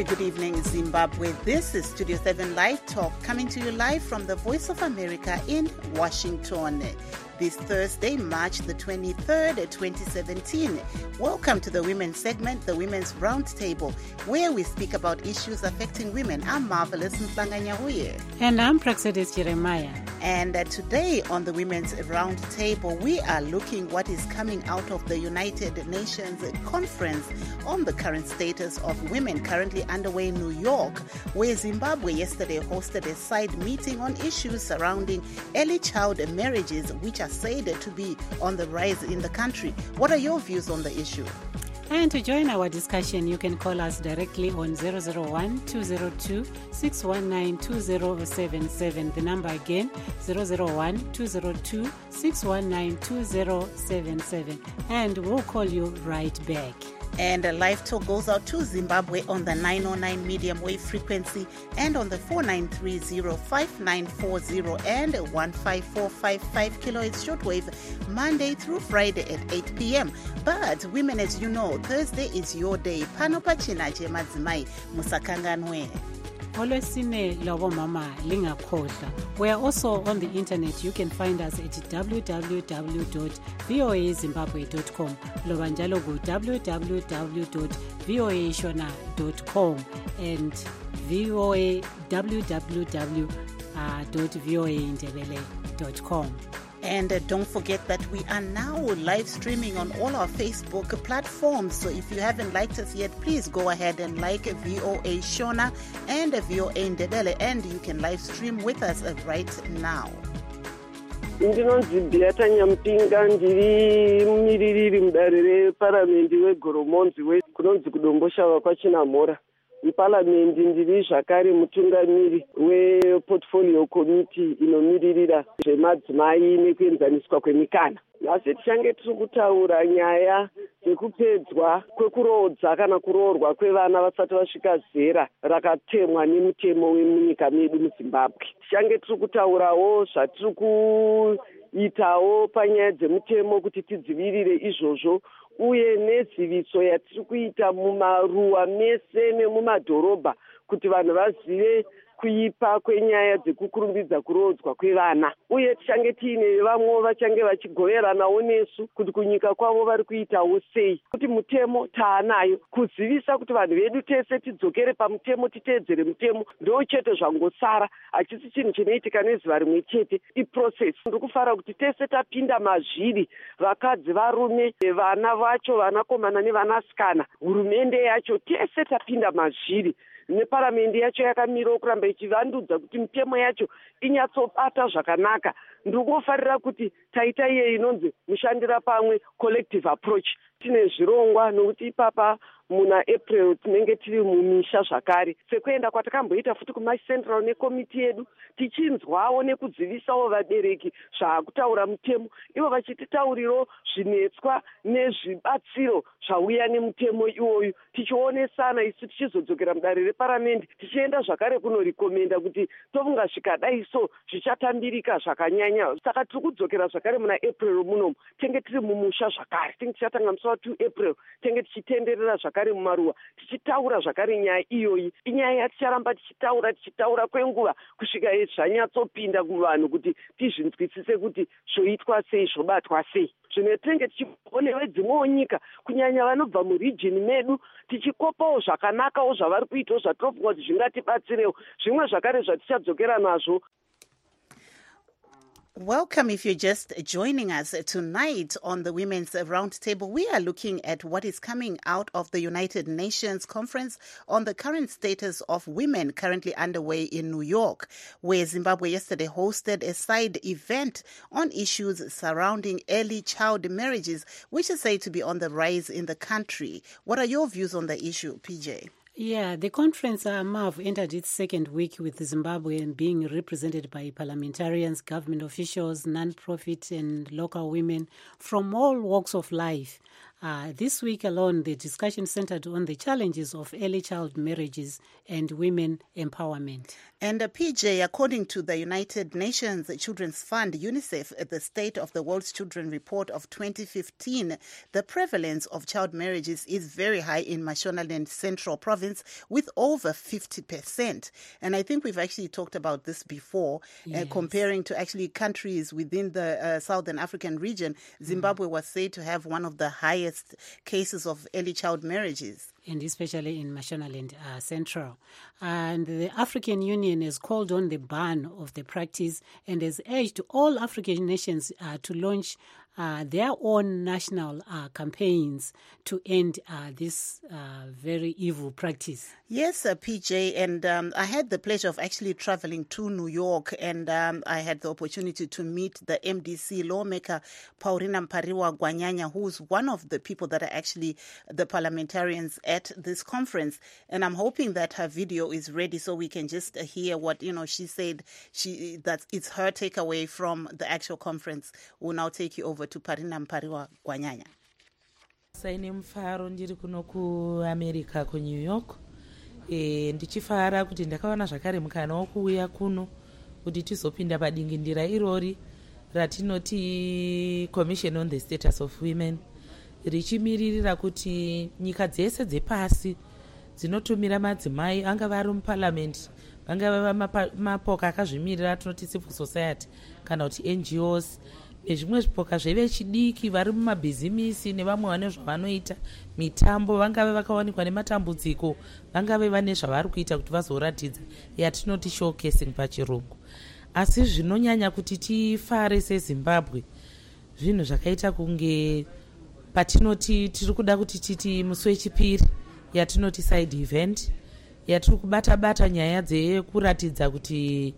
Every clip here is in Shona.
very good evening, Zimbabwe. This is Studio 7 Live Talk, coming to you live from the Voice of America in Washington. This Thursday, March the 23rd, 2017. Welcome to the Women's segment, the Women's Roundtable, where we speak about issues affecting women. I'm Marvelous Mflanganyahuye. And I'm Praxedis Jeremiah. And today on the Women's Roundtable, we are looking what is coming out of the United Nations Conference on the current status of women currently underway in New York, where Zimbabwe yesterday hosted a side meeting on issues surrounding early child marriages, which are said to be on the rise in the country. What are your views on the issue? And to join our discussion, you can call us directly on 001-202-619-2077. The number again, 001-202-619-2077. And we'll call you right back. And a live talk goes out to Zimbabwe on the 909 medium wave frequency and on the 4930-5940 and 15455 kilohertz shortwave, Monday through Friday at 8 p.m. But women, as you know, Thursday is your day. Pano pachina che madzimai musakanganwe. Olwesine lwabo mama lingakhohlwa. We are also on the internet. You can find us at www.voazimbabwe.com loba njalo ku www.voashona.com and www.voaindebele.com. And don't forget that we are now live streaming on all our Facebook platforms. So if you haven't liked us yet, please go ahead and like VOA Shona and VOA Ndebele, and you can live stream with us right now. Ndinonzi Beata Nyampinga, ndiri mumiririri mudarire paramendi weGoromonzi kunonzi kudombosha wakwachinamora. Muparamendi ndiri zvakare mutungamiri weportfolio committee inomiririra zvemadzimai nekuenzaniswa kwemikana. Nhasi tichange tiri kutaura nyaya dzekupedzwa kwekuroodza kana kuroorwa kwevana vasati vasvika zera rakatemwa nemutemo wemunyika medu muZimbabwe. Tichange tiri kutaurawo zvatiri kuitawo panyaya dzemutemo kuti tidzivirire izvozvo, uye neziviso yatiri kuita mumaruwa mese nemumadhorobha kuti vanhu vazive kuipa kwenyaya dzekukurumbidza kuroodzwa kwevana. Uye tichange tiine vamwe vachange vachigoveranawo nesu kuti kunyika kwavo vari kuitawo sei, kuti mutemo taanayo, kuzivisa kuti vanhu vedu tese tidzokere pamutemo, titeedzere mutemo, ndo chete zvangosara, hachisi chinhu chinoitika nezuva rimwe chete, iprocess. Ndiri kufara kuti tese tapinda mazviri, vakadzi, varume, vana vacho, vanakomana nevanasikana, hurumende yacho, tese tapinda mazviri. Neparamendi yacho yakamirawo kuramba ichivandudza kuti mitemo yacho inyatsobata zvakanaka. Ndiri kufarira kuti taita iye inonzi mushandira pamwe, collective approach. Tine zvirongwa nokuti ipapa muna April tinenge tiri mumisha zvakare, sekuenda kwatakamboita futi kumacentral nekomiti yedu, tichinzwawo nekudzivisawo vabereki zvaakutaura mutemo, ivo vachititaurirawo zvinetswa nezvibatsiro zvauya nemutemo iwoyu, tichionesana isu tichizodzokera mudare reparamendi, tichienda zvakare kunorikomenda kuti tofunga zvikadai so zvichatambirika zvakanyanya. Saka tiri kudzokera zvakare muna April munomu, tenge tiri mumusha zvakare, tenge tichatanga musi wa2 April, tenge tichitenderera zvakare mumaruwa, tichitaura zvakare nyaya iyoyi. Inyaya yaticharamba tichitaura kwenguva kusvika zvanyatsopinda kuvanhu kuti tizvinzwisise kuti zvoitwa sei, zvobatwa sei. Zvimwe tinenge tichionewo dzimwewo nyika, kunyanya vanobva murijini medu, tichikopawo zvakanakawo zvavari kuitawo zvatinofunga kuti zvingatibatsirewo, zvimwe zvakare zvatichadzokera nazvo. Welcome if you're just joining us tonight on the Women's Roundtable. We are looking at what is coming out of the United Nations Conference on the current status of women currently underway in New York, where Zimbabwe yesterday hosted a side event on issues surrounding early child marriages, which is said to be on the rise in the country. What are your views on the issue, PJ? Yeah, the conference, Marv, entered its second week with Zimbabwe being represented by parliamentarians, government officials, non-profit and local women from all walks of life. This week alone, the discussion centered on the challenges of early child marriages and women empowerment. And PJ, according to the United Nations Children's Fund, UNICEF, the State of the World's Children Report of 2015, the prevalence of child marriages is very high in Mashonaland Central Province with over 50%. And I think we've actually talked about this before, yes. Comparing to actually countries within the Southern African region. Zimbabwe was said to have one of the highest cases of early child marriages. And especially in Mashonaland Central. And the African Union has called on the ban of the practice and has urged all African nations to launch their own national campaigns to end this very evil practice. Yes, PJ, and I had the pleasure of actually traveling to New York, and I had the opportunity to meet the MDC lawmaker, Paulina Mpariwa Gwanyanya, who's one of the people that are actually the parliamentarians at this conference. And I'm hoping that her video is ready so we can just hear what, she said. That it's her takeaway from the actual conference. We'll now take you over to Paulina Mpariwa Gwanyanya. Saine mfaro ndiri kuno kuAmerica kuNew York. Ndichifara kuti ndakawana zvakare mukana wokuuya kuno kuti tizopinda padingindira irori ratinoti Commission on the Status of Women, richimiririra kuti nyika dzese dzepasi dzinotumira madzimai angava ari muparliament, vangava mapoka akazvimirira tinoti civil society kana kuti NGOs, nezvimwe zvipoka zvevechidiki vari mumabhizimisi nevamwe vane zvavanoita mitambo, vangave vakawanikwa nematambudziko, vangave vane zvavari kuita kuti vazoratidza yatinoti showcasing pachirungu. Asi zvinonyanya kuti tifare seZimbabwe zvinhu zvakaita kunge patinoti tiri kuda kuti titi musi wechipiri yatinoti side event yatiri kubata nyaya dzekuratidza kuti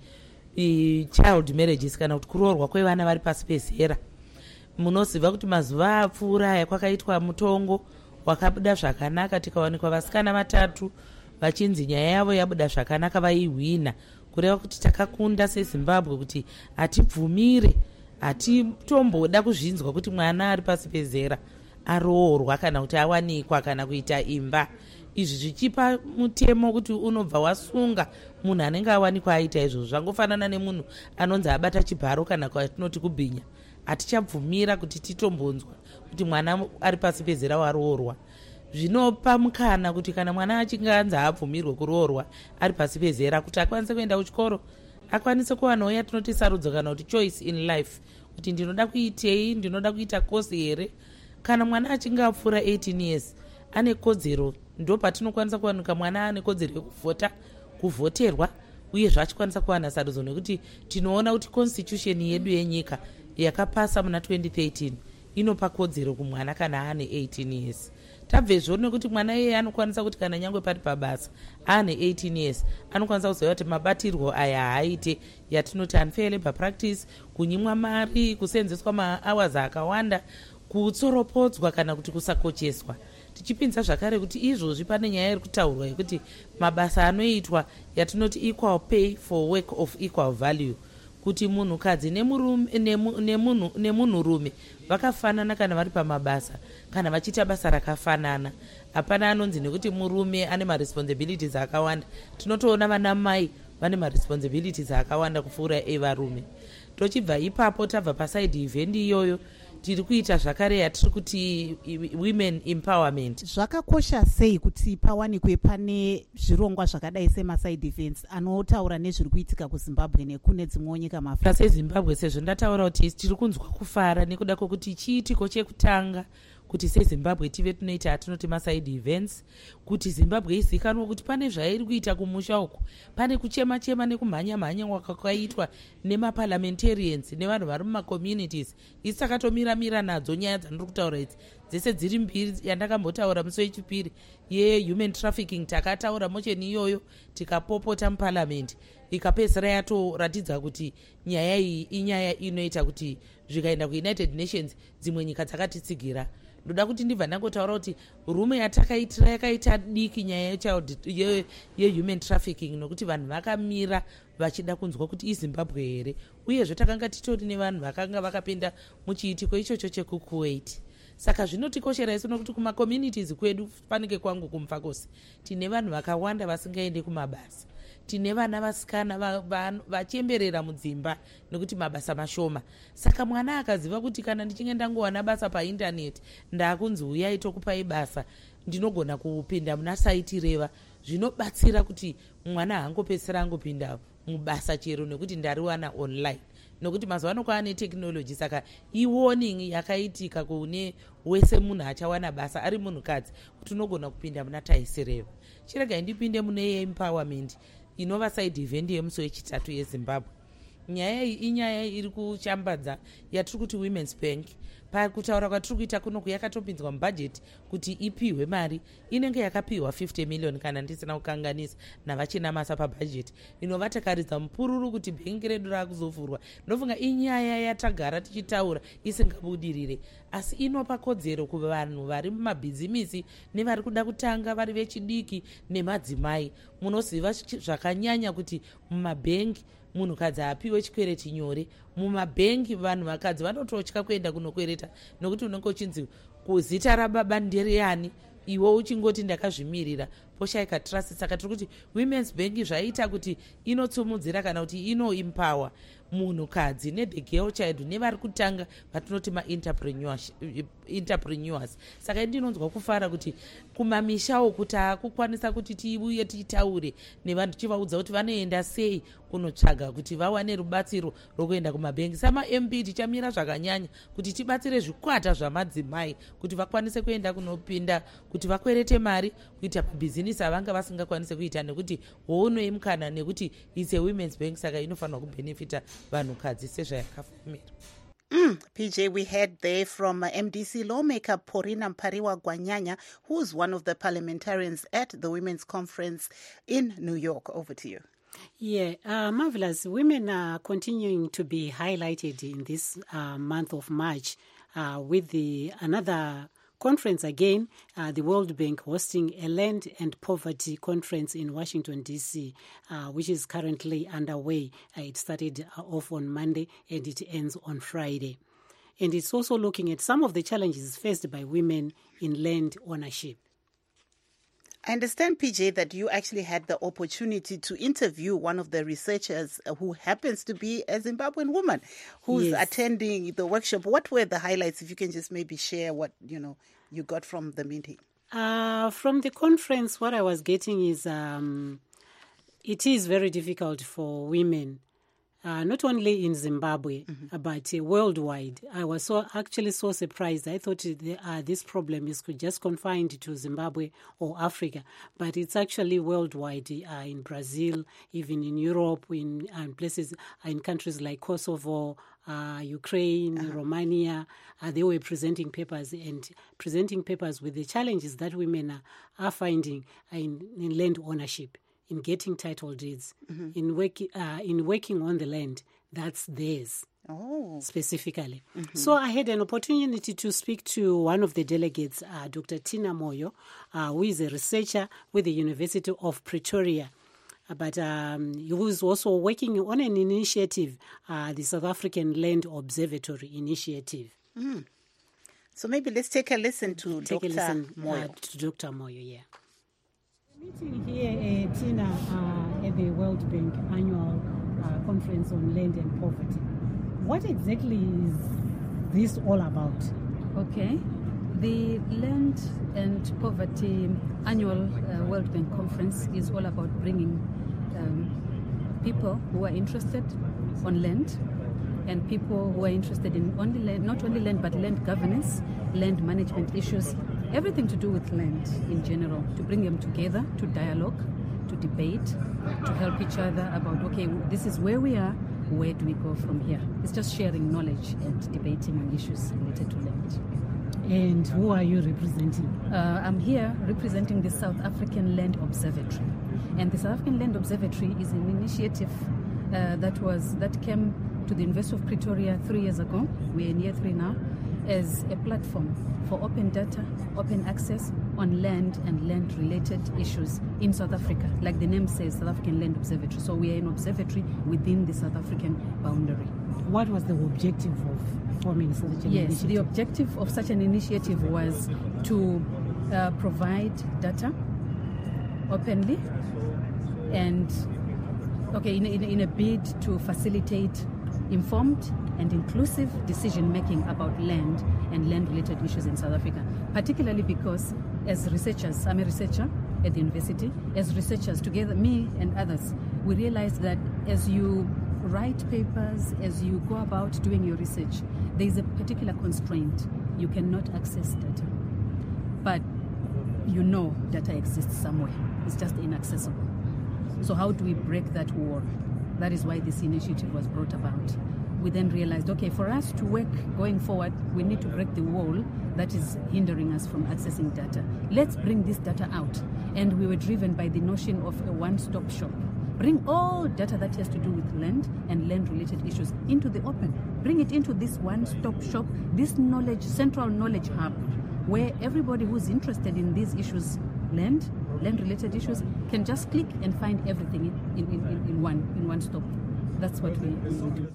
child marriages kana kuti kuroorwa kwevana vari pasi pezera. Munoziva kuti mazuva apfuura aya kwakaitwa mutongo wakabuda zvakanaka, tikawanikwa vasikana vatatu vachinzi nyaya yavo yabuda zvakanaka vaihwina, kureva kuti takakunda seZimbabwe kuti hatibvumire, hatitomboda kuzvinzwa kuti mwana ari pasi pezera aroorwa kana kuti awanikwa kana kuita imba. Izvi zvichipa mutemo kuti unobva wasunga munhu anenge awanikwa aita izvozvo. Zvangofanana nemunhu anonzi abata chibharo kana kwatinoti kubhinya. Hatichabvumira kuti titombonzwa kuti mwana ari pasi pezera waroorwa. Zvinopa mukana kuti kana mwana achinge anzi abvumirwe kuroorwa ari pasi pezera kuti akwanise kuenda kuchikoro, akwanise kuwanawo yatinoti sarudzo kana kuti choice in life, kuti ndinoda kuitei, ndinoda kuita kosi here. Kana mwana achinge apfuura 18 years ane kodzero, ndo patinokwanisa kuwanika mwana ane kodzero yekuvhota, kuvhoterwa, uye zvachikwanisa kuwana sarudzo, nekuti tinoona kuti constitution yedu yenyika yakapasa muna 2013 inopa kodzero kumwana kana ane 18 years. Tabvezvo nekuti mwana iye anokwanisa kuti kana nyangwe pari pabasa ane 18 years anokwanisa kuziva kuti mabatirwo aya haaite yatinoti unfair labor practice, kunyimwa mari, kuseenzeswa mahours akawanda, kutsoropodzwa kana kuti kusakocheswa. Tichipinza zvakare kuti izvozvi pane nyaya iri kutaurwa yekuti mabasa anoitwa yatinoti equal pay for work of equal value, kuti munhukadzi nemunhurume vakafanana kana vari pamabasa kana vachiita basa rakafanana. Hapana anonzi nekuti murume ane maresponsibilities akawanda. Tinotoona vana mai vane maresponsibilities akawanda kupfuura evarume. Tochibva ipapo tabva paside event iyoyo tiri kuita zvakare yatiri kuti women empowerment. Zvakakosha sei kuti pawanikwe pane zvirongwa zvakadai semaside events anotaura nezviri kuitika kuZimbabwe nekune dzimwe nyika maAfrica? SeZimbabwe sezvo ndataura kuti tiri kunzwa kufara nekuda kwokuti chiitiko chekutanga kuti seZimbabwe tive tunoita atinoti maside events, kuti Zimbabwe izikanwa kuti pane zvairi kuita kumusha uku, pane kuchema nekumhanya kwakaitwa nemaparliamentarians nevanhu vari mumacommunities. Isi takatomira nadzo nyaya dzandiri kutaura idzi dzese dziri mbiri. Yandakambotaura musi wechipiri yehuman trafficking, takataura mocheni iyoyo tikapopota muparliament, ikapedzisira yatoratidza kuti nyaya iyi inyaya inoita kuti zvikaenda kuUnited Nations dzimwe nyika dzakatitsigira. Ndoda kuti ndibva ndangotaura kuti rume yatakaitira yakaita diki nyaya yehuman trafficking, nokuti vanhu vakamira vachida kunzwa kuti iZimbabwe here. Uyezve takanga titori nevanhu vakanga vakapinda muchiitiko ichocho chekuKuwait. saka zvinotikoshera isu nokuti kumacommunities kwedu panike kwangu kumfakosi tine vanhu vakawanda vasingaende kumabasa, tine vana vasikana vachemberera mudzimba nekuti mabasa mashoma. Saka mwana akaziva kuti kana ndichinge ndangowana basa paindaneti ndakunzi uyai tokupai basa, ndinogona kupinda muna saiti reva, zvinobatsira kuti mwana hangopedzisira angopinda mubasa chero nekuti ndariwana online, nokuti mazuva ano kwaane technology. Saka iwarning yakaitika kune wese munhu achawana basa ari munhukadzi kuti unogona kupinda muna taisi reva. Chirega ndipinde mune empowerment inova side event yemusi wechitatu yeZimbabwe. Nyaya iyi inyaya iri kushambadza yatiri kuti Women's Bank pakutaura kwatiri kuita kunoku yakatopinzwa mubhajeti kuti ipiwe mari, inenge yakapiwa 50 million kana ndisina kukanganisa navachinamasa pabhajeti inovataridza mupururu kuti bhengi redu raakuzovhurwa. Ndofunga inyaya yatagara tichitaura isingabudirire, asi inopa kodzero kuvanhu vari mumabhizimisi nevari kuda kutanga vari vechidiki nemadzimai. Munoziva zvakanyanya kuti mumabhengi munhukadzi apiwe chikwereti nyore. Mumabhengi vanhu vakadzi vanototya kuenda kunokwereta nokuti unenge uchinzi kuzita rababa ndereyani, iwe uchingoti ndakazvimirira poshaika trust. Saka tiri kuti Women's Bank zvaita kuti inotsumudzira kana kuti inoempower munhukadzi nethe girl child nevari kutanga vatinoti ma-entrepreneurs. Saka ndinonzwa kufara kuti kumamishawo kuti akukwanisa kuti tiuye tiitaure nevanhu tichivaudza kuti vanoenda sei kunotsvaga kuti vawane rubatsiro rokuenda kumabhengi. Sama-MP tichamira zvakanyanya kuti tibatsire zvikwata zvamadzimai kuti vakwanise kuenda kunopinda kuti vakwerete mari kuita mabhizinisi avanga vasingakwanise kuita, nekuti hounoemukana nekuti it's a Women's Bank. Saka inofanira kubenefita vanhukadzi sezvayakafumira. PJ, we heard there from MDC lawmaker Porina Mpariwa Gwanyanya, who's one of the parliamentarians at the Women's Conference in New York. Over to you. Yeah, marvelous. Women are continuing to be highlighted in this month of March with another conference again, the World Bank hosting a Land and Poverty Conference in Washington, D.C., which is currently underway. It started off on Monday and it ends on Friday. And it's also looking at some of the challenges faced by women in land ownership. I understand, PJ, that you actually had the opportunity to interview one of the researchers who happens to be a Zimbabwean woman who's attending the workshop. What were the highlights? If you can just maybe share what you got from the meeting. From the conference, what I was getting is it is very difficult for women, not only in Zimbabwe, but worldwide. I was so surprised. I thought this problem is just confined to Zimbabwe or Africa, but it's actually worldwide, in Brazil, even in Europe, in places, in countries like Kosovo, Ukraine, Romania. They were presenting papers with the challenges that women are finding in land ownership, in getting title deeds, in working on the land that's theirs. Specifically. So I had an opportunity to speak to one of the delegates, Dr. Tina Moyo, who is a researcher with the University of Pretoria, but who is also working on an initiative, the South African Land Observatory Initiative. So maybe let's take a listen to Dr. Moyo. To Dr. Moyo, yeah. Meeting here, Tina, at the World Bank annual conference on land and poverty. What exactly is this all about? Okay. The Land and Poverty Annual World Bank Conference is all about bringing people who are interested on land and people who are interested in only land, not only land, but land governance, land management issues, everything to do with land in general, to bring them together, to dialogue, to debate, to help each other about, okay, this is where we are, where do we go from here? It's just sharing knowledge and debating on issues related to land. And who are you representing? I'm here representing the South African Land Observatory. And the South African Land Observatory is an initiative that came to the University of Pretoria 3 years ago. We're in year 3 now. as a platform for open data, open access on land and land-related issues in South Africa. Like the name says, South African Land Observatory. So we are an observatory within the South African boundary. What was the objective of forming such an initiative? Yes, the objective of such an initiative was to provide data openly and, in a bid to facilitate informed and inclusive decision-making about land and land-related issues in South Africa, particularly because as researchers, I'm a researcher at the university, as researchers together, me and others, we realized that as you write papers, as you go about doing your research, there is a particular constraint. You cannot access data. But you know data exists somewhere. It's just inaccessible. So how do we break that wall? That is why this initiative was brought about. We then realized, okay, for us to work going forward, we need to break the wall that is hindering us from accessing data. Let's bring this data out. And we were driven by the notion of a one-stop shop. Bring all data that has to do with land and land-related issues into the open. Bring it into this one-stop shop, this knowledge, central knowledge hub, where everybody who's interested in these issues, land-related issues, can just click and find everything in one stop. That's what we do.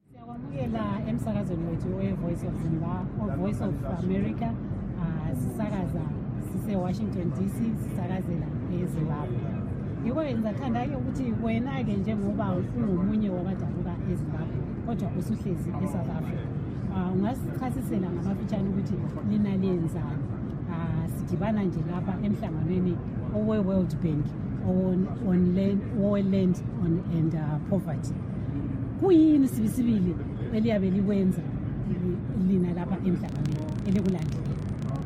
Emsakazweni wethu we-Voice of Zimbabwe, Voice of America, sisakaza sise-Washington DC, sisakazela eZimbabwe. Yiko ngizathanda-ke ukuthi wena-ke njengoba ungomunye wabadabuka eZimbabwe kodwa usuhlezi eSouth Africa, ungasichasisela ngamafitshane ukuthi lina lenzani? Sidibana nje lapha emhlanganweni owe-World Bank on land and poverty. Kuyini sibisibili eliyabe likwenza lina lapha emhlanganweni elikulandile?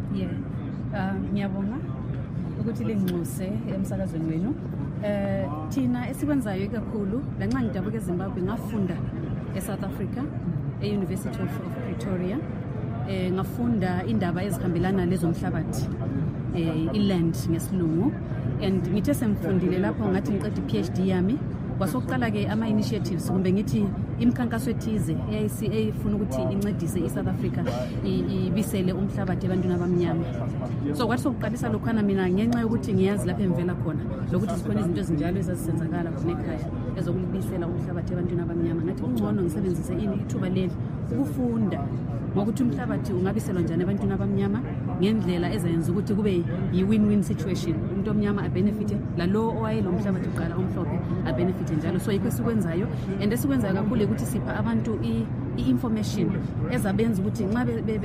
Ngiyabonga ukuthi linxuse emsakazweni wenu. Thina esikwenzayo kakhulu lanxa ngidabuka eZimbabwe ngafunda eSouth Africa e-University of Pretoria, ngafunda indaba ezihambelana lezomhlabathi, iland ngesilungu, and ngithe semfundile lapho ngathi ngiqeda i-PhD yami. Kwasokuqala-ke ama-initiatives kumbe ngithi imikhankaso ethize eyayifuna ukuthi incedise i-South Africa ibisele umhlabathi ebantwini abamnyama. So kwathi sokuqalisa lokhana mina ngenxa yokuthi ngiyazi lapho emvela khona lokuthi zikhona izinto ezinjalo ezazisenzakala khona ekhaya ezokulibisela umhlabathi ebantwini abamnyama, ngathi kungcono ngisebenzise ithuba leli ukufunda ngokuthi umhlabathi ungabiselwa njani ebantwini abamnyama ngendlela ezayenza ukuthi kube yi-win-win situation, umuntu omnyama abenefite lalo owayelo umhlabathi uqala omhlophe abenefite njalo. So yikho esikwenzayo, and esikwenzayo kakhulu ukuthi sipha abantu i-information ezabenza ukuthi nxa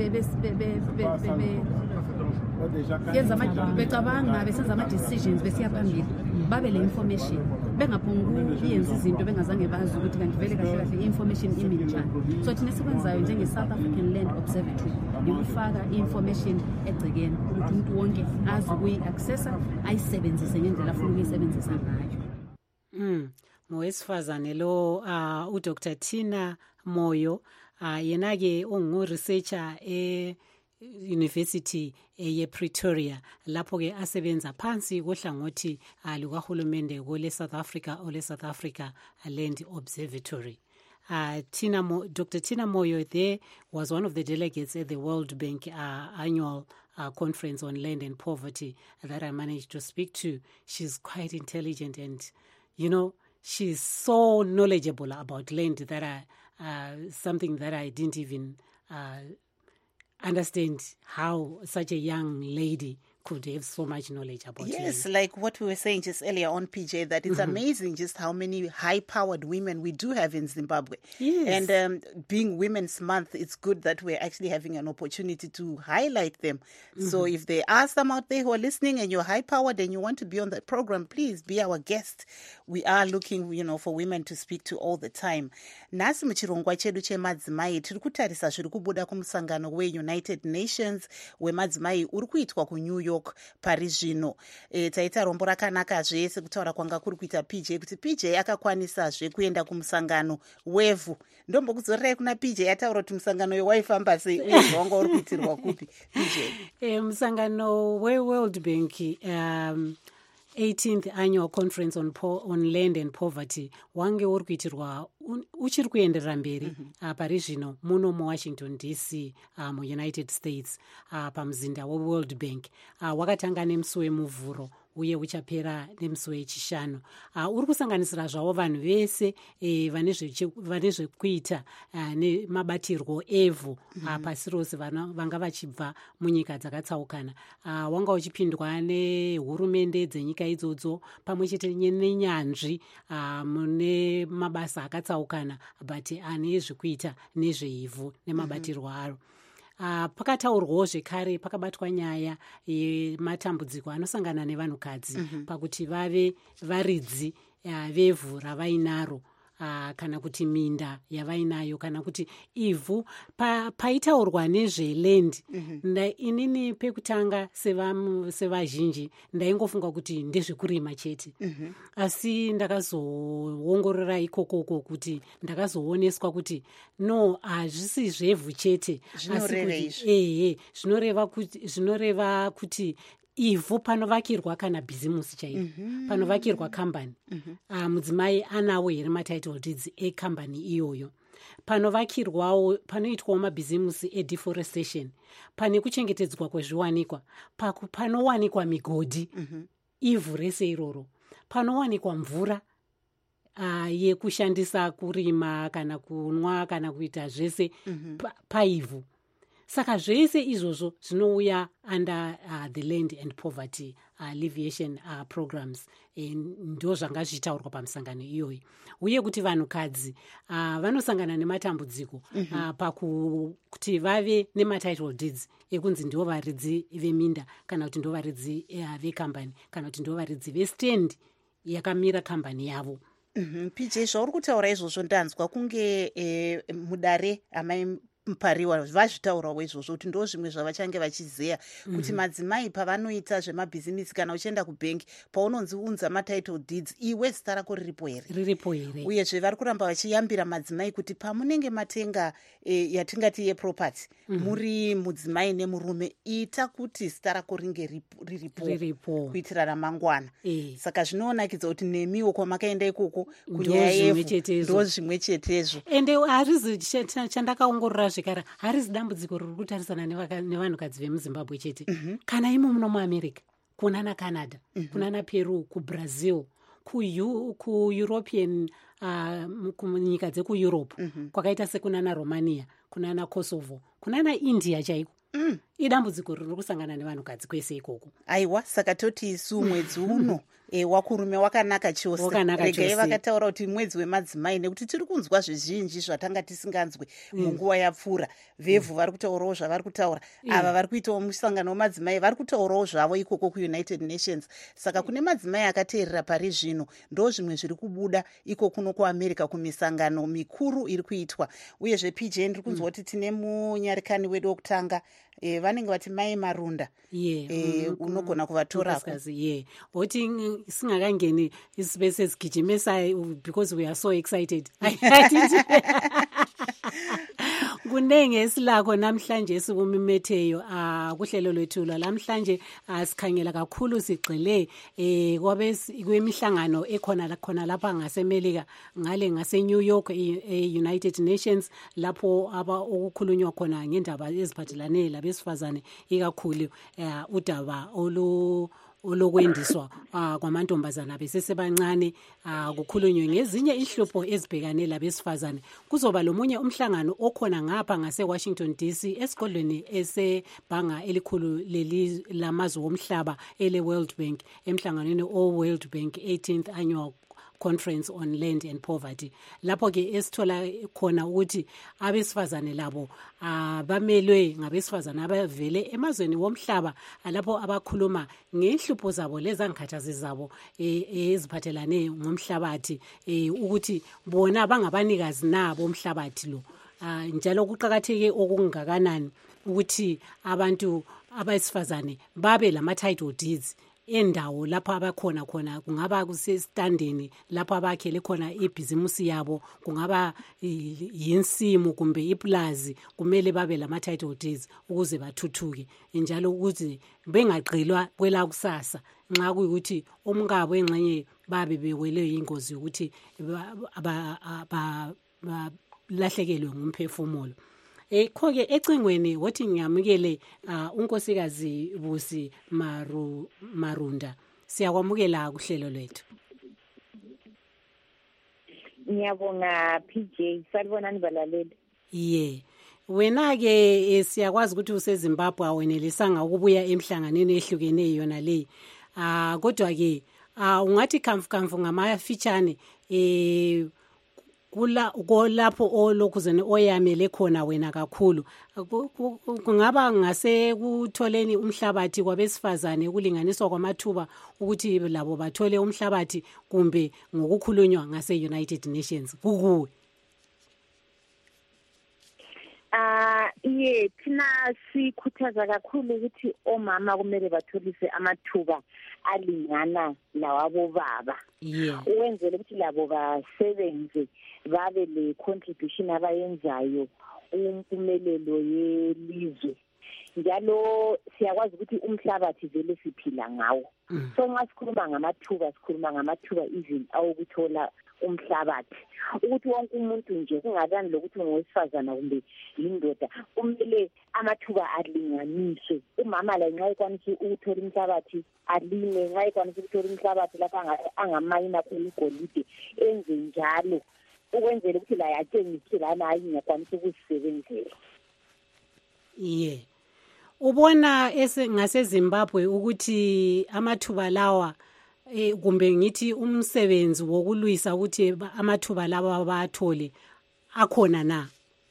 becabanga besenza ama-decisions besiya phambili babe le information, bengaphongi yenza izinto bengazange bazi ukuthi kanti vele kahle kahle i-information imi njani. So thina esikwenzayo njenge-South African Land Observatory yokufaka i-information egcekeni ukuthi umuntu wonke azi ukuyi-accessa, ayisebenzise ngendlela afuna ukuyisebenzisa ngayo. Ngowesifazane lo uDr. Tina Moyo, yena-ke ungu-researcher University ye-Pretoria, lapho-ke asebenza phansi kohlangothi lukahulumende kole-South Africa Land Observatory. Dr. Tina Moyo there was one of the delegates at the World Bank annual conference on land and poverty that I managed to speak to. She's quite intelligent and, she's so knowledgeable about land that something that I didn't even understand how such a young lady could have so much knowledge about Yes, land. like what we were saying just earlier on, PJ, that it's amazing just how many high-powered women we do have in Zimbabwe. Yes. And being Women's Month, it's good that we're actually having an opportunity to highlight them. So if there are some out there who are listening and you're high-powered and you want to be on that program, please be our guest. We are looking, for women to speak to all the time. Nasi muchirongwa chedu chemadzimai tiri kutarisa zviri kubuda kumusangano we-United Nations wemadzimai uri kuitwa kuNew York pari zvino. Taita rombo rakanakazve sekutaura kwanga kuri kuita PJ kuti PJ akakwanisazve kuenda kumusangano wevhu. Ndombokuzorerai kuna PJ ataura kuti musangano waifamba sei uye zvawanga uri kuitirwa kupi PJ? Musangano we-World Bank 18th Annual Conference on Land and Poverty wange uri kuitirwa uchiri kuenderera mberi pari zvino muno muWashington DC muUnited States pamuzinda weWorld Bank. Wakatanga nemusi wemuvhuro uye uchapera nemusi wechishanu. Uri kusanganisira zvavo vanhu vese vane zvekuita nemabatirwo evhu pasi rose vanga vachibva munyika dzakatsaukana. Wanga uchipindwa nehurumende dzenyika idzodzo pamwe chete nenyanzvi mune mabasa akatsaukana but ane zvekuita nezveivhu nemabatirwo aro. Pakataurwawo zvekare pakabatwa nyaya yematambudziko anosangana nevanhukadzi pakuti vave varidzi vevhu ravainaro kana kuti minda yavainayo kana kuti ivhu. Paitaurwa nezveland inini pekutanga sevazhinji ndaingofunga kuti ndezvekurima chete, asi ndakazoongorora ikokoko kuti ndakazooneswa kuti no, hazvisi zvevhu chete. Zvinoreva kuti ivhu panovakirwa kana bhizimusi chaipo, panovakirwa kambani, mudzimai anawo here matitle deeds ekambani iyoyo. Panovakirwawo, panoitwawo mabhizimusi edeforestation, pane kuchengetedzwa kwezviwanikwa, panowanikwa migodhi, ivhu rese iroro, panowanikwa mvura yekushandisa kurima kana kunwa kana kuita zvese paivhu. Saka zvese izvozvo zvinouya under the Land and Poverty Alleviation Programs. Ndo zvanga zvichitaurwa pamusangano iyoyi, uye kuti vanhukadzi vanosangana nematambudziko pakuti vave nematitle deeds ekunzi ndo varidzi veminda kana kuti ndo varidzi vekambani kana kuti ndo varidzi vestand yakamira kambani yavo. PJ, zvauri kutaura izvozvo ndanzwa kunge mudare pariwa vazvitaurawo izvozvo kuti ndo zvimwe zvavachange vachizeya kuti madzimai pavanoita zvemabhizimisi kana uchienda kubhengi paunonzi unza matitle deeds iwe zita rako riripo here, uyezve vari kuramba vachiyambira madzimai kuti pamunenge matenga yatingati yeproperty muri mudzimai nemurume, ita kuti zita rako ringe riripo kuitira ramangwana. Saka zvinonakidza kuti nemiwo kwamakaenda ikoko kunyaya yevu ndo zvimwe chetezvo. Ende harizi chandakaongorora zvekare, harizi dambudziko riri kutarisana nevanhukadzi vemuZimbabwe chete, kana imo muno muAmerica, kunana Canada, kunana Peru, kuBrazil, kuEuropean kunyika dzekuEurope kwakaita sekunana Romania, kunana Kosovo, kunana India chaiko. Idambudziko riri kusangana nevanhukadzi kwese ikoko. Aiwa, saka toti isu mwedzi uno wakurume wakanaka chose. Regai vakataura kuti mwedzi wemadzimai nekuti tiri kunzwa zvizhinji zvatanga tisinganzwe munguva yapfuura. Vevhu vari kutaurawo zvavari kutaura, ava vari kuitawo musangano wemadzimai vari kutaurawo zvavo ikoko kuUnited Nations. Saka kune madzimai akateerera pari zvino ndo zvimwe zviri kubuda iko kuno kuAmerica kumisangano mikuru iri kuitwa. Uyezve PJ, ndiri kunzwa kuti tine munyarikani wedu wokutanga vanenge vati Mai Marunda, unogona kuvatorako. Oti singakangeni ispaces gijimesai because we are so excited. Kunenge esilakho namhlanje esikumimetheyo kuhlelo lwethu lamhlanje sikhangela kakhulu sigxile kwemihlangano ekhona lapha ngaseMelika ngale ngase New York United Nations, lapho okukhulunywa khona ngendaba eziphathelane labesifazane ikakhulu udaba olokwendiswa kwamantombazana besesebancane, kukhulunywe ngezinye inhlupho ezibhekane labesifazane. Kuzoba lomunye umhlangano okhona ngapha ngase-Washington DC esigodlweni esebhanga elikhulu lamazwe womhlaba ele-World Bank, emhlanganweni o-World Bank 18th Annual Conference on Land and Poverty. Lapho ke esithola khona ukuthi abesifazane labo bamelwe ngabesifazane abavele emazweni womhlaba, lapho abakhuluma ngenhlupho zabo lezangikhathazi zabo eziphathelane ngomhlabathi, ukuthi bona bangabanikazi nabo umhlabathi lo. Njalo kuqakatheke okungakanani ukuthi abantu abesifazane babe lama title deeds endawo lapho abakhona khona, kungaba kusestandeni lapho abakhele khona ibhizimusi yabo, kungaba yinsimo kumbe iplazi, kumele babe lama-title deeds ukuze bathuthuke, njalo ukuze bengaqilwa kwela kusasa nxa kuyikuthi umkabo engxenye babe bewelwe ingozi yokuthi balahlekelwe ngumphefumulo. Kho-ke ecingweni wothi ngiyamukele unkosikazi Busi Marunda. Siyakwamukela kuhlelo lwethu. Ngiyabonga PJ, salibonani balaleli. Wena-ke siyakwazi ukuthi useZimbabwe awenelisanga ukubuya emhlanganweni ehlukeneyo yona leyi. Kodwa-ke ungathi kamfu ngamafitshane kulapho olokhuzene oyamele khona wena kakhulu, kungaba ngase kutholeni umhlabathi kwabesifazane, ukulinganiswa kwamathuba ukuthi labo bathole umhlabathi, kumbe ngokukhulunywa ngase-United Nations kukuwe? Thina sikhuthaza kakhulu ukuthi omama kumele batholise amathuba alingana lawabo baba, ukwenzela ukuthi labo basebenze, babe le contribution abayenzayo kumpumelelo yelizwe. Njalo siyakwazi ukuthi umhlabathi vele siphila ngawo. So nxa sikhuluma ngamathuba even awokuthola umhlabathi, ukuthi wonke umuntu nje kungadani lokuthi ngowesifazana kumbe yindoda, kumele amathuba alinganiswe. Umama la nxa ekwanisa ukuthola umhlabathi alime, nxa ekwanisa ukuthola umhlabathi lapha angamayina khona igolide, enze njalo ukwenzela ukuthi la yatshengise lana hayi ngiyakwanisa ukuzisebenzela. Ubona ngaseZimbabwe ukuthi amathuba lawa kumbe ngithi umsebenzi wokulwisa ukuthi amathuba lawa bathole akhona na?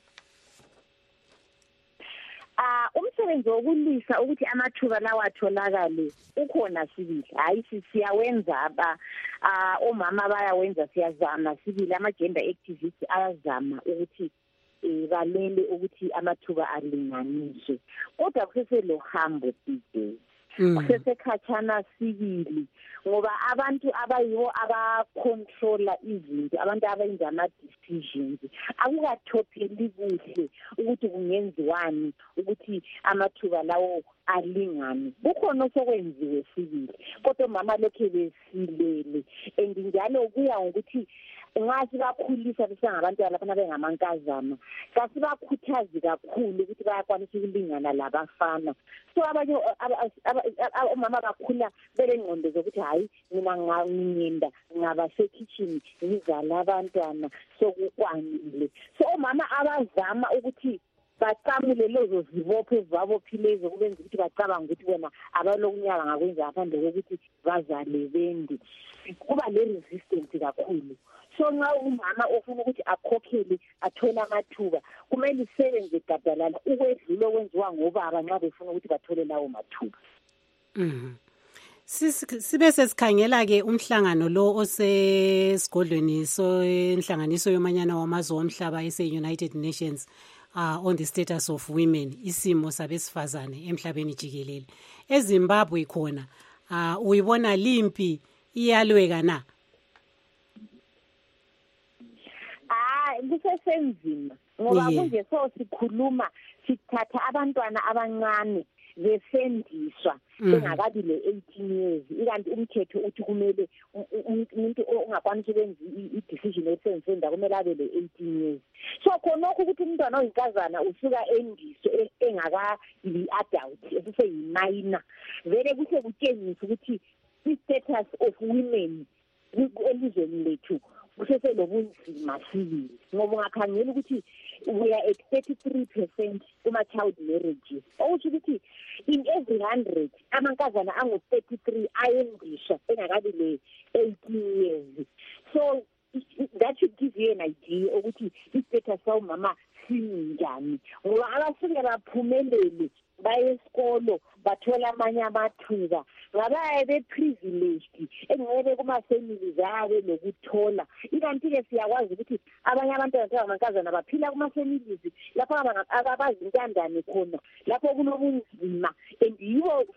Umsebenzi wokulwisa ukuthi amathuba lawa atholakale ukhona sibili. Hayi siyawenza omama bayawenza, siyazama sibili, ama-gender activists ayazama ukuthi balele ukuthi amathuba alinganiswe. Kodwa kusese hambo DJ, kusesekhatshana sibili, ngoba abantu abayibo abacontrola izinto, abantu abenza ama-decisions, akukathopheli kuhle ukuthi kungenziwani ukuthi amathuba lawo alingane. Kukhona osokwenziwe sibili, kodwa mama lokhe besilele, and njalo kuya ngokuthi nxa sibakhulisa besangabantwana lapha bengamankazana, kasibakhuthazi kakhulu ukuthi bayakwanisa ukulingana labafana. So abanye omama bakhula belengqondo zokuthi hayi mina ngingenda ngaba sekitchen ngizala abantwana sokukwanile. So omama abazama ukuthi bacamule lezo zibopho ezibabophileyo kubenza ukuthi bacabanga ukuthi wena abalokunyaka ngakwenza ngaphandle kokuthi bazale bende, kuba le-resistance kakhulu. So nxa umama ofuna ukuthi akhokhele athole amathuba, kumele isebenze gadalala ukwedlula okwenziwa ngobaba nxa befuna ukuthi bathole lawo mathuba. Sibe sesikhangela-ke umhlangano lo osesigodlweni senhlanganiso yomanyana wamazwe omhlaba ese-United Nations on the status of women, isimo sabesifazane emhlabeni jikelele. EZimbabwe khona uyibona limpi iyalweka na? Kusesenzima ngoba kunje so sikhuluma sithatha abantwana abancane besendiswa bengakabi le-18 years, ikanti umthetho uthi kumele umuntu ongakwanisa ukwenza i-decision esenzenda kumele abe le-18 years. So khonokho ukuthi umntwana oyinkazana usuka endiswe engakayi-adult, eseseyi-minor, vele kuhle kutshengisa ukuthi i-status of women elizweni lethu kuseselobunzima sibili, ngoba ungakhangela ukuthi we are at 33% kuma-child marriages, okusho ukuthi in every 100 amankazana angu-33 ayendisha engakabi le-18 years. So that should give you an idea ukuthi i-status sawumama sinjani, ngoba abasuke baphumelele baye esikolo bathola amanye amathuba, ngabaye be-privileged engcebe kuma-family zabe lokuthola. Ikanti-ke siyakwazi ukuthi abanye abantwana abangamankazana baphila kuma-families lapho abazintandane khona, lapho kunobunzima, and yibo futhi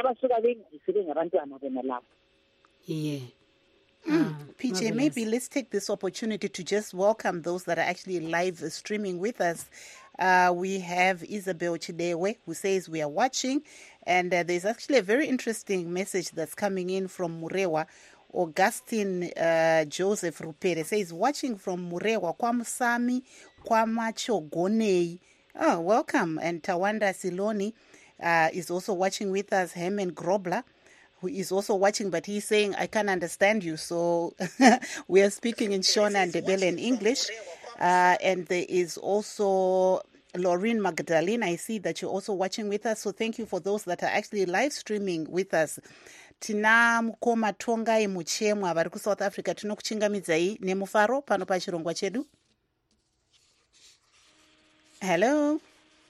abasuka bengizisele ngabantwana bona lapho. Yeah. PJ, maybe let's take this opportunity to just welcome those that are actually live streaming with us. We have Isabel Chidewe who says we are watching, and there's actually a very interesting message that's coming in from Murewa. Augustine Joseph Rupere says watching from Murewa Kwamusami Kwamachogonei. Oh, welcome. And Tawanda Siloni is also watching with us. Herman Grobler, who is also watching, but he's saying, I can't understand you. So we are speaking in Shona and Ndebele in English. And there is also Laureen Magdalene. I see that you're also watching with us. So thank you for those that are actually live streaming with us. Tina Mukoma Tongai Muchemwa vari kuSouth Africa tinokuchingamidzai nemufaro pano pachirongwa chedu. Hello.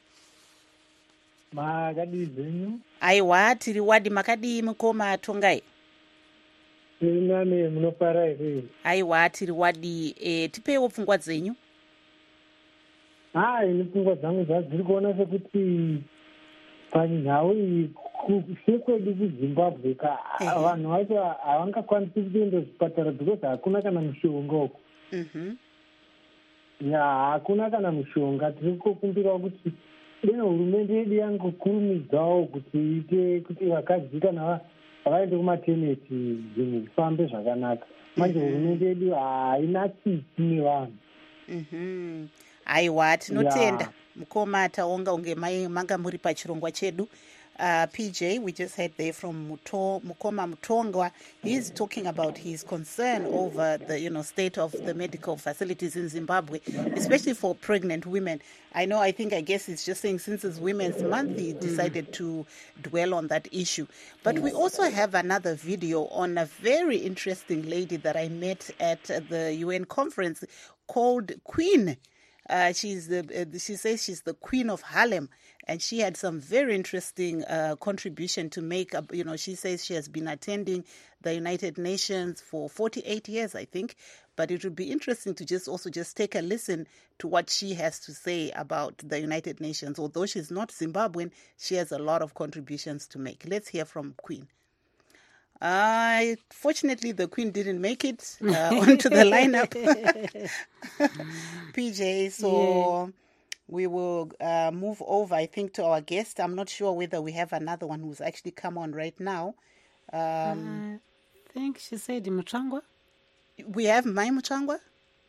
Makadii zvenyu? Aiwa, tiri wadi. Makadii Mukoma Tongai? Tiri nani, munofara here? Aiwa, tiri wadi. Tipewo pfungwa dzenyu. Ini pfungwa dzangu dziri kuona sekuti panhau iyi sekwedu kuZimbabwe vanhu vacho havangakwanisi kuenda kuzvipatara because hakuna kana mushonga uko. Hakuna kana mushonga. Tiri kukumbira kuti deno hurumende yedu yangokurumidzawo kuti iite kuti vakadzi kana vaende kumaternity zvinhu zvifambe zvakanaka. Manje hurumende yedu haina tsitsi nevanhu. Aiwa, tinotenda Mukoma taonga unge manga muri pachirongwa chedu. PJ, we just heard there from Mukoma Mutongwa. He's talking about his concern over the state of the medical facilities in Zimbabwe, especially for pregnant women. I guess he's just saying since it's Women's Month, he decided to dwell on that issue. But we also have another video on a very interesting lady that I met at the UN conference called Queen. She says she's the Queen of Harlem, and she had some very interesting contribution to make. She says she has been attending the United Nations for 48 years, I think. But it would be interesting to just take a listen to what she has to say about the United Nations. Although she's not Zimbabwean, she has a lot of contributions to make. Let's hear from Queen. Fortunately, the Queen didn't make it onto the lineup. PJ, so we will move over, I think, to our guest. I'm not sure whether we have another one who's actually come on right now. I think she said Muchangwa. We have Mai Muchangwa?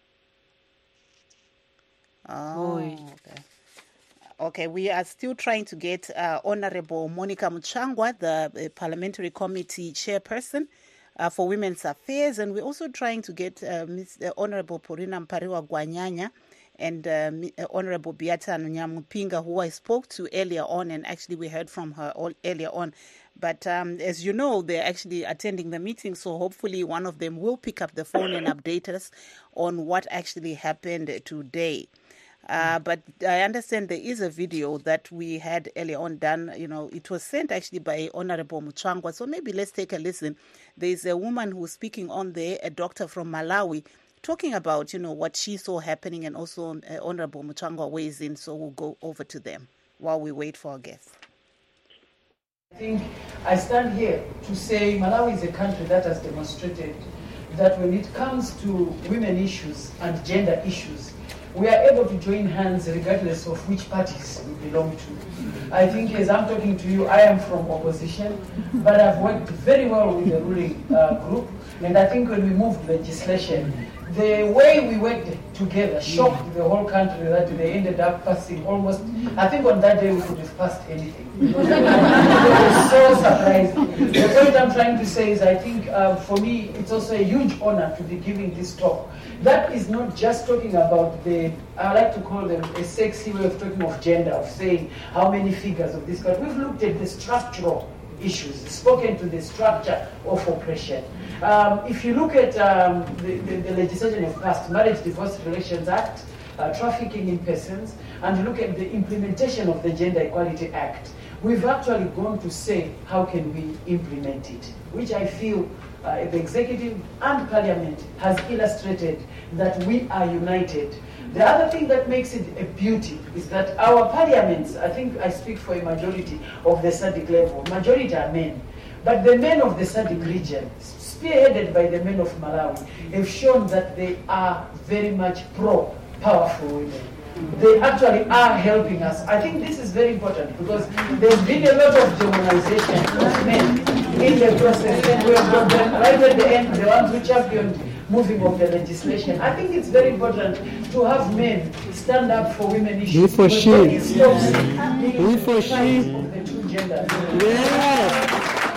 Okay. Okay, we are still trying to get Honorable Monica Muchangwa, the Parliamentary Committee Chairperson for Women's Affairs, and we're also trying to get Honorable Porina Mpariwa Gwanyanya and Honorable Beata Nyamupinga, who I spoke to earlier on, and actually we heard from her earlier on. But as you know, they're actually attending the meeting, so hopefully one of them will pick up the phone and update us on what actually happened today. But I understand there is a video that we had earlier on done. It was sent actually by Honorable Muchangwa. So maybe let's take a listen. There's a woman who's speaking on there, a doctor from Malawi, talking about, what she saw happening, and also Honorable Muchangwa weighs in. So we'll go over to them while we wait for our guests. I think I stand here to say Malawi is a country that has demonstrated that when it comes to women issues and gender issues, we are able to join hands regardless of which parties we belong to. I think as I'm talking to you, I am from opposition, but I've worked very well with the ruling group, and I think when we moved legislation, the way we worked together shocked the whole country that they ended up passing almost, I think on that day we could have passed anything. It was so surprising. The point I'm trying to say is I think for me it's also a huge honor to be giving this talk. That is not just talking about I like to call them a sexy way of talking of gender, of saying how many figures of this, but we've looked at the structural issues, spoken to the structure of oppression. If you look at the legislation of past, Marriage, Divorce, Relations Act, Trafficking in Persons, and you look at the implementation of the Gender Equality Act, we've actually gone to say how can we implement it, which I feel the executive and parliament has illustrated that we are united. The other thing that makes it a beauty is that our parliaments, I think I speak for a majority of the SADC level, majority are men. But the men of the SADC region, spearheaded by the men of Malawi, have shown that they are very much pro-powerful women. They actually are helping us. I think this is very important because there's been a lot of demonization of men in the process, and we have got them right at the end, the ones who championed moving of the legislation. I think it's very important to have men stand up for women issues. We for she. We for she. Of the two genders. Yes.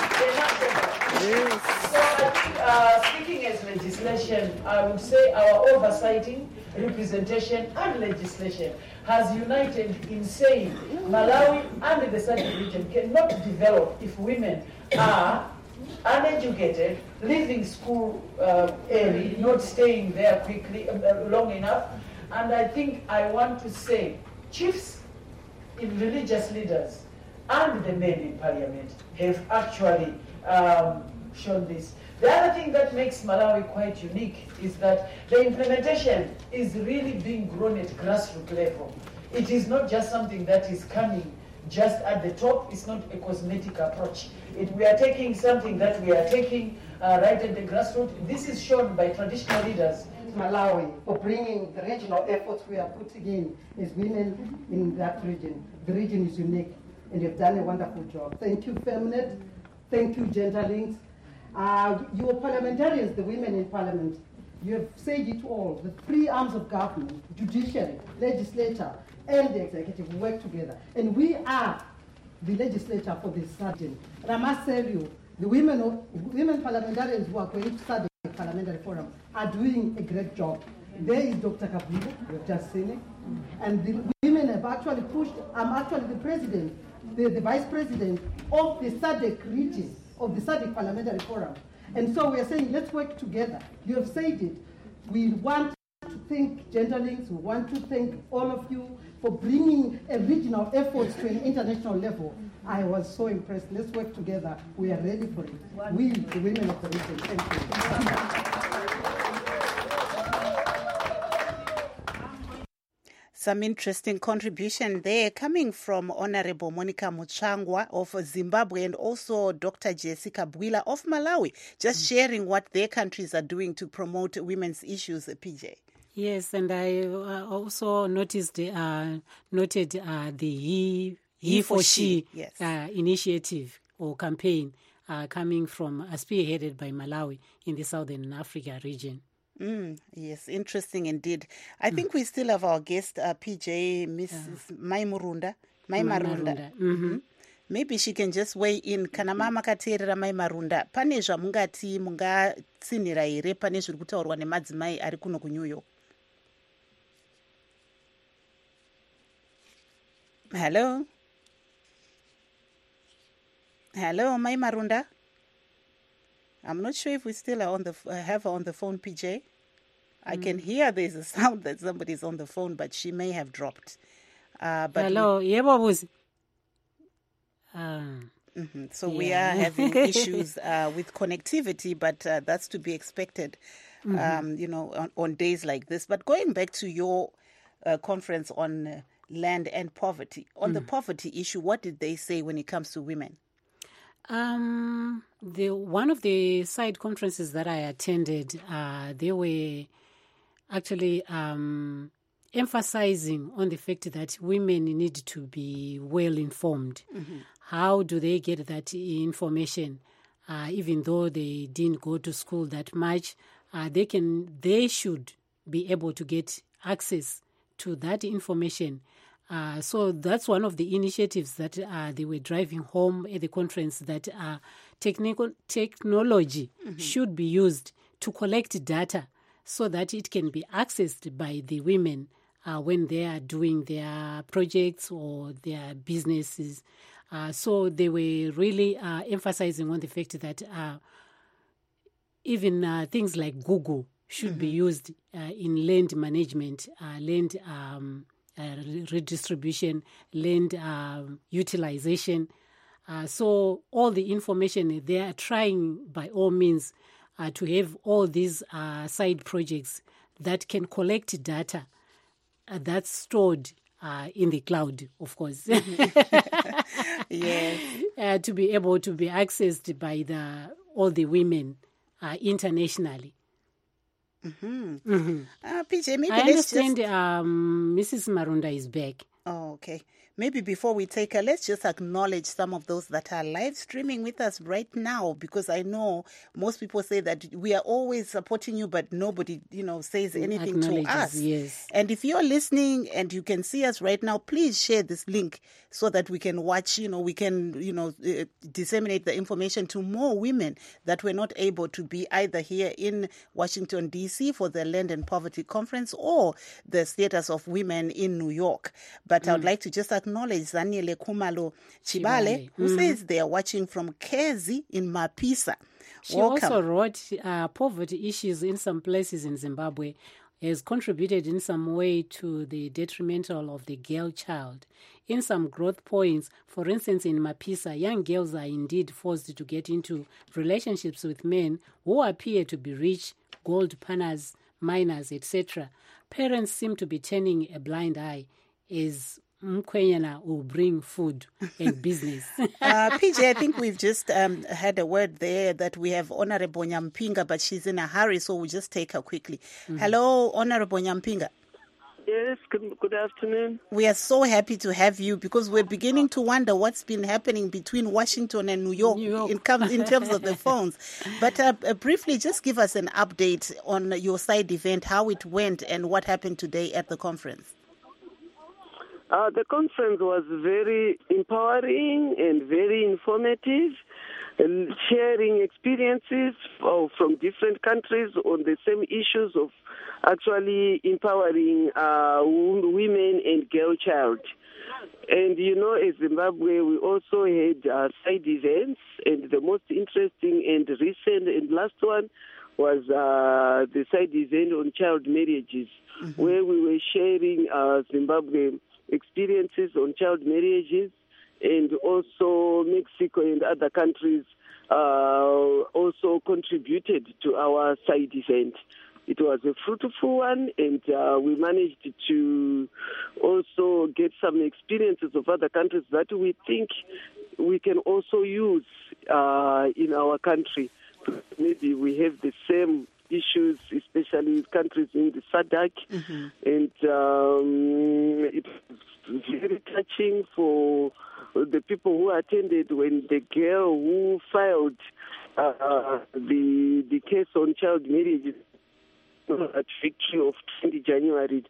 So I think speaking as legislation, I would say our oversighting, representation and legislation has united in saying Malawi and the SADC region cannot develop if women are uneducated, leaving school early, not staying there quickly, long enough. And I think I want to say chiefs, in religious leaders, and the men in parliament have actually shown this. The other thing that makes Malawi quite unique is that the implementation is really being grown at grassroots level. It is not just something that is coming just at the top. It's not a cosmetic approach. We are taking something that we are taking right at the grassroots. This is shown by traditional leaders. Malawi for bringing the regional efforts we are putting in as women in that region. The region is unique and you've done a wonderful job. Thank you, Femnet. Thank you, Genderlinks. Your parliamentarians, the women in parliament, you have said it all. The three arms of government, judiciary, legislature, and the executive work together. And we are the legislature for this SADC. And I must tell you, the women parliamentarians who are going to SADC Parliamentary Forum are doing a great job. There is Dr. Kabulo, you've just seen it. And the women have actually pushed, I'm actually the president, the vice president of the SADC region, of the SADC Parliamentary Forum. And so we are saying, let's work together. You have said it. We want to thank Genderlinks, we want to thank all of you for bringing a regional efforts to an international level. I was so impressed. Let's work together. We are ready for it. We, the women of the region. Thank you. Some interesting contribution there coming from Honorable Monica Muchangwa of Zimbabwe and also Dr. Jessica Bwila of Malawi, just sharing what their countries are doing to promote women's issues, PJ. Yes, and I also noted the He for She yes. Initiative or campaign coming from, spearheaded by Malawi in the Southern Africa region. Yes, interesting indeed. I think we still have our guest, PJ, Mrs. Maimurunda. Mm-hmm. Maybe she can just weigh in. Kana mama kateerera Maimarunda, pane zvamungati mungatsinhira here pane zviri kutaurwa nemadzimai ari kuno kuNew York? Hello? Hello, Maimarunda? I'm not sure if we still are have her on the phone, PJ. I can hear there's a sound that somebody's on the phone, but she may have dropped. But hello, yebo buzi. So we are having issues with connectivity, but that's to be expected, on days like this. But going back to your conference on land and poverty, on the poverty issue, what did they say when it comes to women? One of the side conferences that I attended, they were actually emphasizing on the fact that women need to be well informed. Mm-hmm. How do they get that information? Even though they didn't go to school that much, they should be able to get access to that information. So that's one of the initiatives that they were driving home at the conference, that technology should be used to collect data so that it can be accessed by the women when they are doing their projects or their businesses. So they were really emphasizing on the fact that even things like Google should be used in land management, land redistribution, land utilization. So all the information, they are trying by all means to have all these side projects that can collect data that's stored in the cloud, of course. Yes. To be able to be accessed by all the women internationally. PJ, maybe I understand Mrs. Marunda is back. Oh, okay. Maybe before we take her, let's just acknowledge some of those that are live streaming with us right now, because I know most people say that we are always supporting you, but nobody, says anything to us. Yes. And if you're listening and you can see us right now, please share this link so that we can watch, we can, disseminate the information to more women that were not able to be either here in Washington, D.C. for the Land and Poverty Conference or the status of women in New York. But I would like to just acknowledge Zaniele Kumalo Chibale, who says they are watching from Kezi in Mapisa. She also wrote poverty issues in some places in Zimbabwe has contributed in some way to the detrimental of the girl child. In some growth points, for instance, in Mapisa, young girls are indeed forced to get into relationships with men who appear to be rich, gold panners, miners, etc. Parents seem to be turning a blind eye as Mkwenyana will bring food and business. PJ, I think we've just had a word there that we have Honorable Nyampinga, but she's in a hurry, so we'll just take her quickly. Hello, Honorable Nyampinga. Yes, good afternoon. We are so happy to have you because we're beginning to wonder what's been happening between Washington and New York. In terms of the phones. But briefly, just give us an update on your side event, how it went and what happened today at the conference. The conference was very empowering and very informative, sharing experiences from different countries on the same issues of actually empowering women and girl child. And, as Zimbabwe, we also had side events, and the most interesting and recent and last one was the side event on child marriages, where we were sharing Zimbabwe experiences on child marriages, and also Mexico and other countries also contributed to our side event. It was a fruitful one, and we managed to also get some experiences of other countries that we think we can also use in our country. Maybe we have the same issues, especially with countries in the SADC, and it was very touching for the people who attended when the girl who filed the case on child marriage at victory of 20 January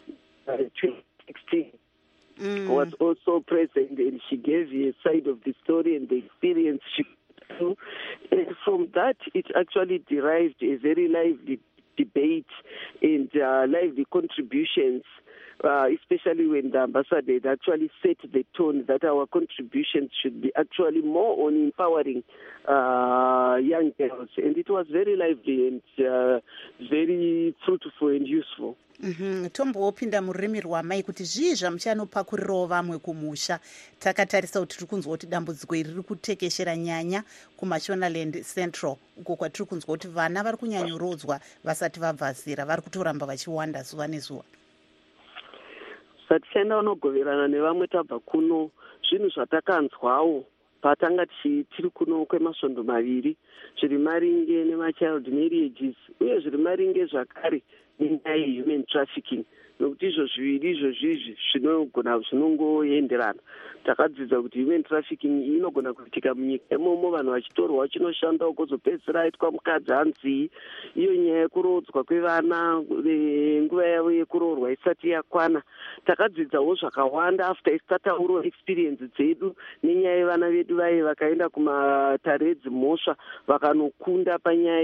2016 was also present, and she gave a side of the story and the experience she through. And from that, it actually derived a very lively debate and lively contributions, especially when the ambassador had actually set the tone that our contributions should be actually more on empowering young girls. And it was very lively and very fruitful and useful. Tombopinda murimi rwamai kuti zvii zvamuchanopakurirawo vamwe kumusha. Takatarisa kuti tiri kunzwa kuti dambudziko iri riri kutekeshera nyanya kuMashonaland Central, uko kwatiri kunzwa kuti vana vari kunyanyorodzwa vasati vabva zera, vari kutoramba vachiwanda zuva nezuva. Satichaenda unogoverana nevamwe tabva kuno, zvinhu zvatakanzwawo patanga tiri kuno kwemasvondo maviri, zviri maringe nemachild marriages uye zviri maringe zvakare nenyaya yehuman trafficking, nokuti izvo zviviri izvozvizvi zvinongoenderana. Takadzidza kuti human trafficking inogona kuitika munyika imomo, vanhu vachitorwa vachinoshanda ukuzopedzisira aitwa mukadzi hanzi. Iyo nyaya yekurodzwa kwevana nguva yavo yekuroorwa isati yakwana. Takadzidzawo zvakawanda after tataurawo experience dzedu nenyaya yevana vedu vaye vakaenda kumatare edzimhosva vakanokunda panyaya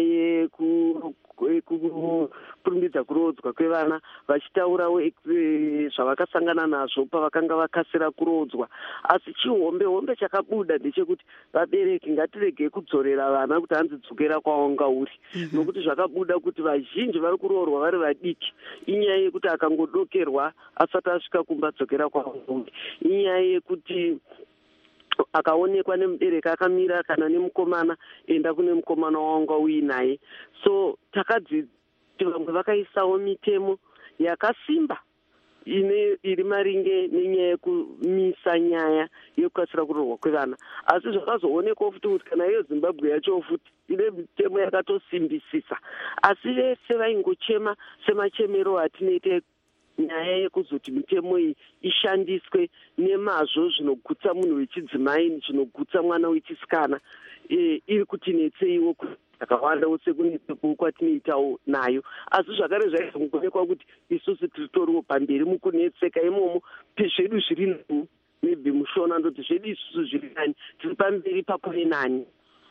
yekurumbidza kurodzwa kwevana, vachitaurawo zvavakasangana nazvo pavakanga vakasira kurodzwa. Asi chihombe chakabuda ndechekuti vabereki ngatirege kudzorera vana kuti hanzi dzokera kwawanga uri, nokuti zvakabuda kuti vazhinji vari kuroorwa vari vadiki. Inyaya yekuti akangodokerwa asati asvika kumba dzokera kwawanga uri. Inyaya yekuti akaonekwa nemubereki akamira kana nemukomana, enda kune mukomana wanga uinaye. So takadziti vamwe vakaisawo mitemo yakasimba iri maringe nenyaya yekumisa nyaya yekukasira kurohwa kwevana. Asi zvakazoonekwa futi kuti kana iyo Zimbabwe yacho futi ine mitemo yakatosimbisisa, asi vese vaingochema semachemero atinoita nyaya yekuzoti mitemo iyi ishandiswe nemazvo zvinogutsa munhu wechidzimai, zvinogutsa mwana wechisikana, iri kutinetseiwo akawanda sekunetseku kwatinoitawo nayo. Asi zvakare zvaizongoonekwa kuti isusu tiritoriwo pamberi mukunetseka imomo, zvedu zviri nani, maybe mushona ndoti zvedu isusu zviri nani, tiri pamberi pakune nani.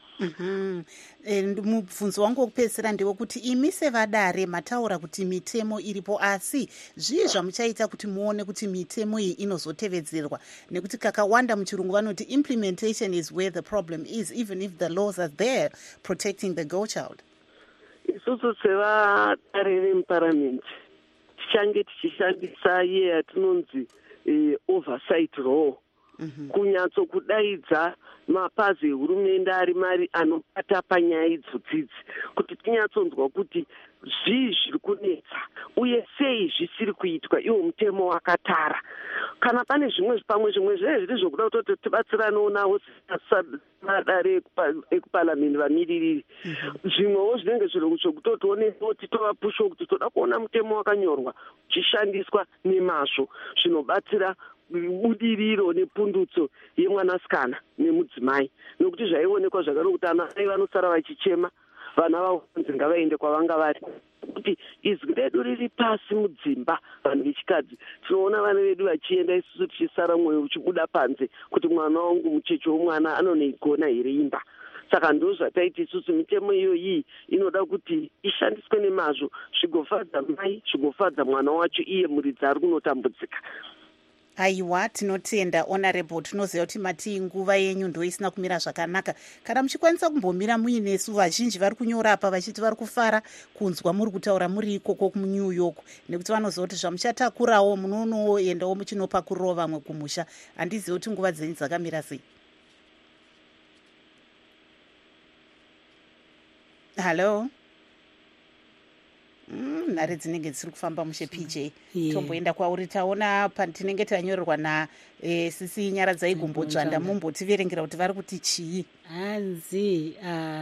Mubvunzo wangu wokupedzisira ndewekuti imi sevadare mataura kuti mitemo iripo, asi zvii zvamuchaita kuti muone kuti mitemo iyi inozotevedzerwa? Nekuti kakawanda muchirungu vanoti implementation is where the problem is, even if the laws are there protecting the girl child. Isusu sevadare vemuparamendi tichange tichishandisa iye yatinonzi oversight law, kunyatso kudaidza mapazi ehurumende ari mari anobata panyaya idzodzidzi, kuti tinyatsonzwa kuti zvii zviri kunetsa uye sei zvisiri kuitwa iwo mutemo wakatara. Kana pane zvimwe pamwe zvimwe zviri zvokuda kutoti tibatsiranewo nawo madare ekupalamende vamiririri, zvimwewo zvinenge zviro zvokutotionewo titovapushawo kuti toda kuona mutemo wakanyorwa uchishandiswa nemazvo, zvinobatsira budiriro nepundutso yemwanasikana nemudzimai. Nokuti zvaionekwa zvakare kuti anai vanosara vachichema vana vavo kunzi ngavaende kwavanga vari, kuti izwi redu riri pasi mudzimba. Vanhu vechikadzi tinoona vana vedu vachienda, isusu tichisara mwoyo uchibuda panze kuti mwana wangu mucheche womwana anoneigona here imba. Saka ndo zvataiti isusu mitemo iyoyi inoda kuti ishandiswe nemazvo, zvigofadza mai, zvigofadza mwana wacho iye muridzi ari kunotambudzika. Aiwa, tinotenda honorable. Tinoziva kuti mati nguva yenyu ndo isina kumira zvakanaka. Kana muchikwanisa kumbomira muinesu, vazhinji vari kunyora apa vachiti vari kufara kunzwa muri kutaura muri ikoko kuNew York, nekuti vanoziva kuti zvamuchatakurawo munonoendawo muchinopa kurova vamwe kumusha. Handizivi kuti nguva dzenyu dzakamira sei. Hello. Nhare dzinenge dzisiri kufamba mushe PJ. Tomboenda kwauri, taona patinenge tanyorerwa naSisi Nyaradzai Gumbodzvanda, mumbotiverengera kuti vari kuti chii? Hanzi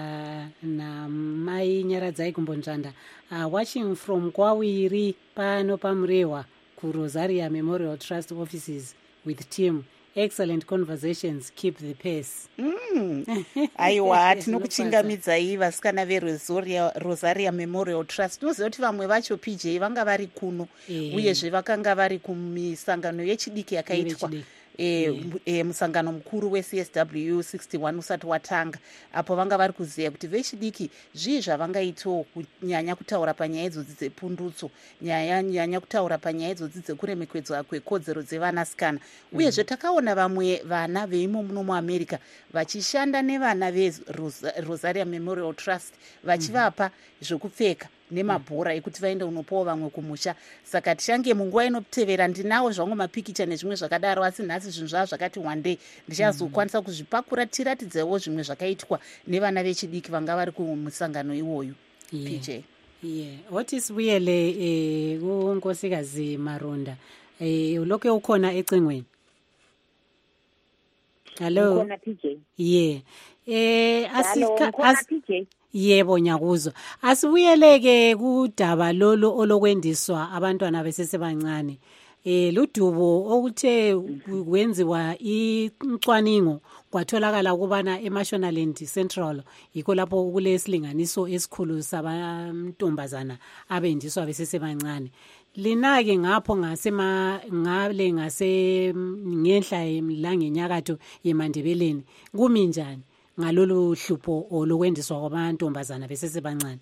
namai Nyaradzai Gumbodzvanda, watching from Kwawiri pano pamurehwa kuRosaria Memorial Trust offices with team. Excellent conversations, keep the pace. Aiwa, tinokuchingamidzai vasikana veRosaria Memorial Trust. Tinoziva kuti vamwe vacho PJ vanga vari kuno, uyezve vakanga vari kumisangano yechidiki yakaitwa musangano mukuru weCSW 61 usati watanga, apo vanga vari kuziva kuti vechidiki zvii zvavangaitawo kunyanya kutaura panyaya idzodzi dzepundutso, nyanya kutaura panyaya idzodzi dzekuremekedzwa kwekodzero dzevanasikana. Uyezve takaona vamwe vana veimo muno muAmerica vachishanda nevana veRosaria Memorial Trust, vachivapa zvokupfeka nemabhora ekuti vaende unopawo vamwe kumusha. Saka tichange munguva inotevera ndinawo zvangu mapikicha nezvimwe zvakadaro, asi nhasi zvinhu zvava zvakati one day ndichazokwanisa kuzvipakura tiratidzewo zvimwe zvakaitwa nevana vechidiki vanga vari kumusangano iwoyu. PJ. Otis Buyele kuNkosikazi Maronda, uloke ukhona ecingweni? Hello. Ukhona PJ? PJ. Yebo nyakuzwa. Asibuyeleke kudaba lolo olokwendiswa abantwana besesebancane. Ludubo okuthe kwenziwa icwaningo kwatholakala ukubana eMashonaland Central yikho lapho kulesilinganiso esikhulu sabantombazana abendiswa besesebancane. Lina-ke ngapho ngenhla langenyakatho yeMandebeleni kumi njani ngalolu hlupho olokwendiswa kwabantombazana besesebancane?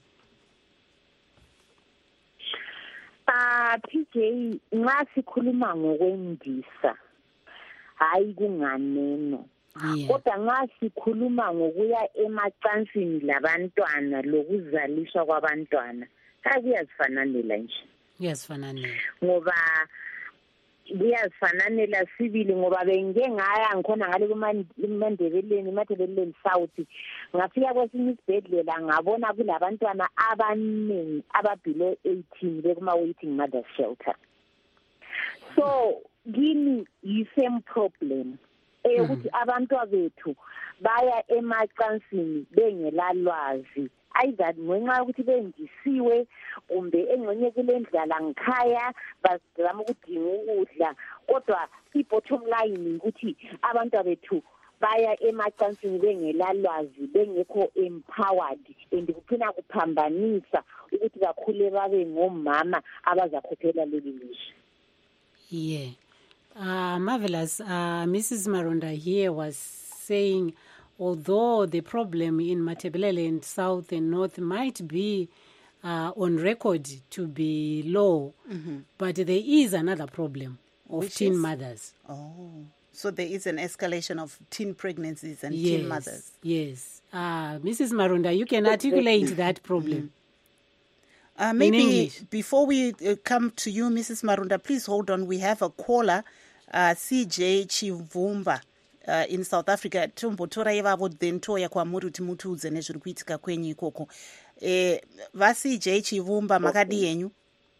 PJ, nxa sikhuluma ngokwendisa hayi kunganeno, kodwa nxa sikhuluma ngokuya emacansini labantwana lokuzaliswa kwabantwana kuyasifananela nje. Kuyasifananela ngoba kuyazifananela sibili ngoba bengike ngaya ngikhona ngale kuMandebeleni eMathebeleni South ngafika kwesinye isibhedlela ngabona kulabantwana abaningi ababelow 18 bekuma waiting mother shelter. So kini yi-same problem ukuthi abantwana bethu baya emacansini bengelalwazi either ngenxa yokuthi bendisiwe kumbe engxenye kule ndlala ngikhaya bazama ukudinga ukudla kodwa i-bottom line ukuthi abantwana bethu baya emacansini bengelalwazi bengekho empowered and kuphina kuphambanisa ukuthi bakhule babe ngomama abazakhokhela leli lizwe. Yeah. Marvelous. Mrs. Maronda here was saying, although the problem in Mathebelele and South and North might be on record to be low, but there is another problem of teen mothers. Oh, so there is an escalation of teen pregnancies and teen mothers. Yes. Mrs. Maronda, you can articulate that problem. Maybe before we come to you, Mrs. Marunda, please hold on. We have a caller, CJ Chivumba, in South Africa. Tombotora ivavo then toya kwa muri kuti mutiudze nezviri kuitika kwenyu ikoko. CJ Chivumba, makadi yenyu.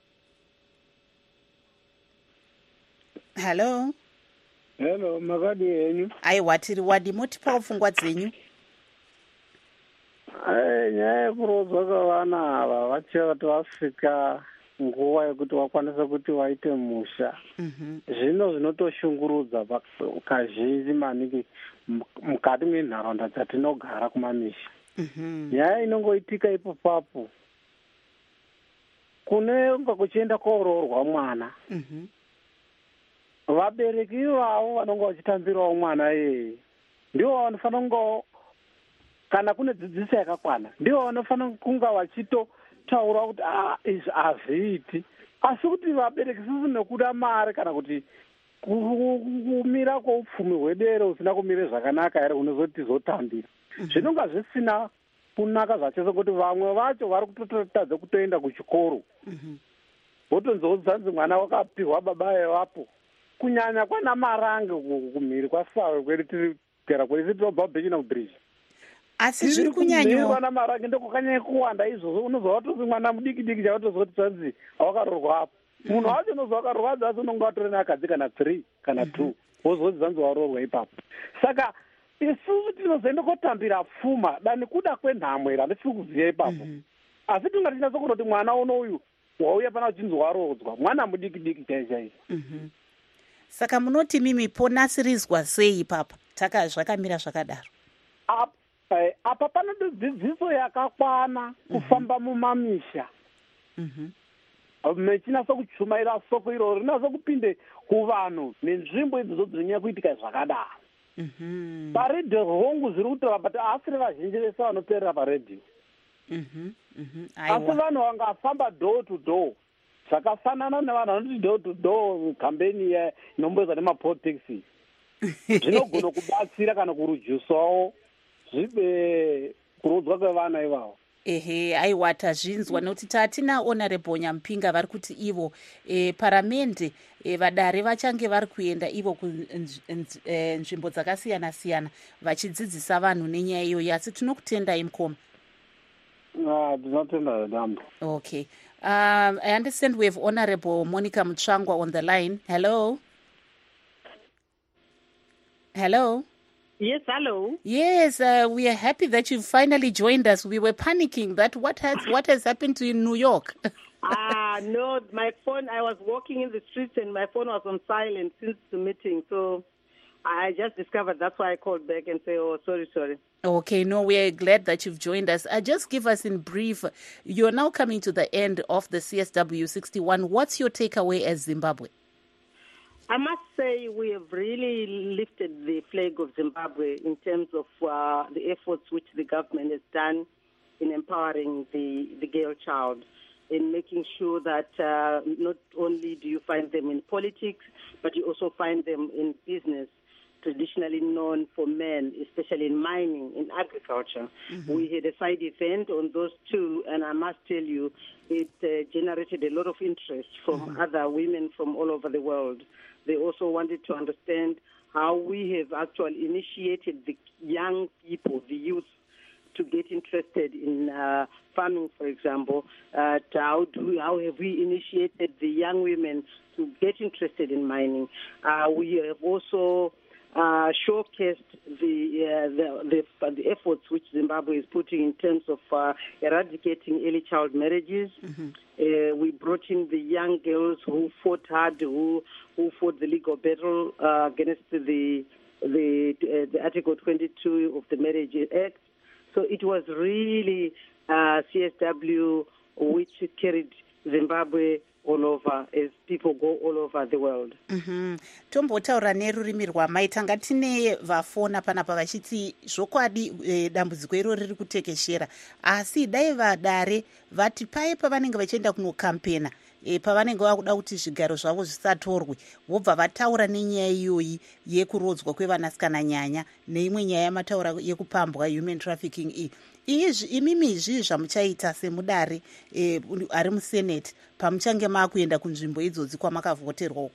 Hello. Hello, makadi yenyu. Aiwa tiri wadi motipawo pfungwa dzenyu. Nyaya yekurodzwa kwavana ava vachiva kuti vasvika nguva yekuti vakwanisa kuti vaite musha. Zvino zvinotoshungurudza kazhinji maningi mukati menharaunda dzatinogara kumamisha. Nyaya inongoitika ipopapo kunenge kuchienda kooroorwa mwana. Vabereki ivavo vanonga vachitambirawo mwana iyeye ndivo vanofanira kunga kana kune dzidziso yakakwana ndivo vanofanira kunga vachitotaura kuti izvi hazviiti, asi kuti vabereki sisi nekuda mari kana kuti kumira kwoupfumi hwedero usina kumire zvakanaka here unozoti zotambira zvinonga zvisina kunaka zvachose kuti vamwe vacho vari kutotadza kutoenda kuchikoro votonzoudzanzi mwana wakapihwa baba evapo kunyanya kwana Marange kumhiri kwaSawe kweri tiri kugara kweri tinobva Bhechina kubridge. Asi zviri kunyanywa mwana Marange ndokukanyanya kuwanda izvozvo unozwa watoti mwana mudiki chakatozoti zvanzi wakarorwa apo munhu wacho unozwa wakarorwa asi unonga watori neakadzi kana 3 kana 2 wozoti zvanzi warorwa ipapo. Saka isusu tinozoenda kotambira pfuma dani kuda kwenhamwe randisiri kuziva ipapo asi tingatinatso kutoti mwana unoyu wauya pana uchinzi warodzwa mwana mudiki chaichai. Saka munoti mimi ponasirizwa sei papa zvakamira zvakadaro? Apa panode dzidziso yakakwana kufamba mumamisha mechinasa kuchumaira soko iroro rinasa kupinde kuvanhu nenzvimbo idzodzo dzinonyanya kuitika zvakadaro. Paredhiyo hongu zviri kutaura but asiri vazhinji vese vanoteerera paredhiyo asi vanhu vangafamba door to door zvakafanana nevanhu vanoti door to door kambeni inomboizwa nemaport taxi zvinogona kubatsira kana kurujisawo kurodzwa kwevana ivavo. Aiwa tazvinzwa nokuti tatina Honorable Nyampinga vari kuti ivo paramende vadare vachange vari kuenda ivo kunzvimbo dzakasiyana siyana vachidzidzisa vanhu nenyaya iyoyi asi tinokutendai mukoma. Tinotenda dambo. Okay. I understand we have Honorable Monica Mutsvangwa on the line. Hello. Yes, hello. Yes, we are happy that you finally joined us. We were panicking that what has happened to you in New York? No, my phone, I was walking in the streets and my phone was on silent since the meeting. So I just discovered, that's why I called back and say, oh, sorry. Okay, no, we are glad that you've joined us. Just give us in brief, you're now coming to the end of the CSW 61. What's your takeaway as Zimbabwe? I must say we have really lifted the flag of Zimbabwe in terms of the efforts which the government has done in empowering the girl child, in making sure that not only do you find them in politics, but you also find them in business, traditionally known for men, especially in mining, in agriculture. We had a side event on those two, and I must tell you, it generated a lot of interest from other women from all over the world. They also wanted to understand how we have actually initiated the young people, the youth, to get interested in farming, for example. How have we initiated the young women to get interested in mining? We have also showcased the efforts which Zimbabwe is putting in terms of eradicating early child marriages. We brought in the young girls who fought hard, who fought the legal battle against the Article 22 of the Marriage Act. So it was really CSW which carried Zimbabwe all over as people go all over the world. Tombotaura nerurimi rwamai. Tanga tine vafona panapa vachiti zvokwadi dambudziko iroro riri kutekeshera, asi dai vadare vati paye pavanenge vachienda kunokampena pavanenge vakuda kuti zvigaro zvavo zvisatorwe, vobva vataura nenyaya iyoyi yekurodzwa kwevanasikana nyanya neimwe nyaya yamataura yekupambwa human trafficking imimi izvi zvamuchaita semudare ari musenate pamuchange makuenda kunzvimbo idzodzi kwamakavhoterwa?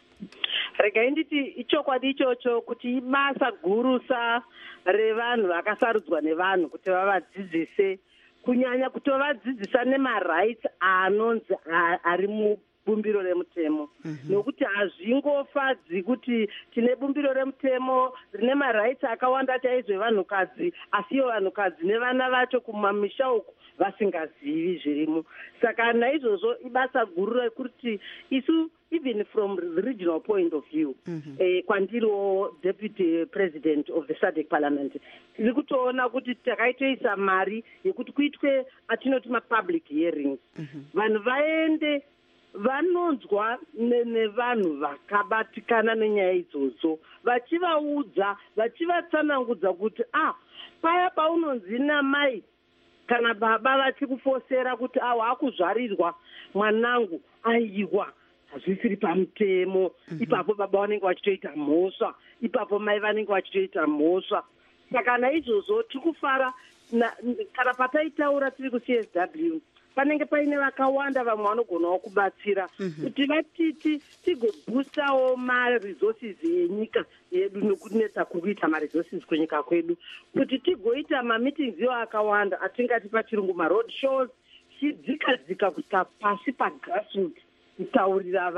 Regai nditi ichokwadi ichocho kuti ibasa gurusa revanhu vakasarudzwa nevanhu kuti vavadzidzise, kunyanya kutovadzidzisa nemarights anonzi ari mubumbiro remutemo. Nokuti hazvingofadzi kuti tine bumbiro remutemo rine marights akawanda chaizvo evanhukadzi, asi ivo vanhukadzi nevana vacho kumamisha uku vasingazivi zvirimo. Saka naizvozvo ibasa guru rekuti isu, even from the regional point of view, kwandiriwo deputy president of the SADC parliament, tiri kutoona kuti takaitoisa mari yekuti kuitwe atinoti mapublic hearings, vanhu vaende vanonzwa nevanhu vakabatikana nenyaya idzodzo, vachivaudza, vachivatsanangudza kuti paya paunonzi namai kana baba vachikufosera kuti wakuzvarirwa mwanangu aiwa hazvisiri pamutemo, ipapo baba vanenge vachitoita mhosva, ipapo mai vanenge vachitoita mhosva. Saka naizvozvo tiri kufara kana pataitaura tiri kuCSW panenge paine vakawanda vamwe vanogonawo kubatsira kuti vatiti tigobhustawo maresources enyika yedu nekunetsa kuita maresources kunyika kwedu, kuti tigoita mameetings iwo akawanda atingati pachirungu maroad shows, chidzika kusvika pasi pagrassroots, kutaurira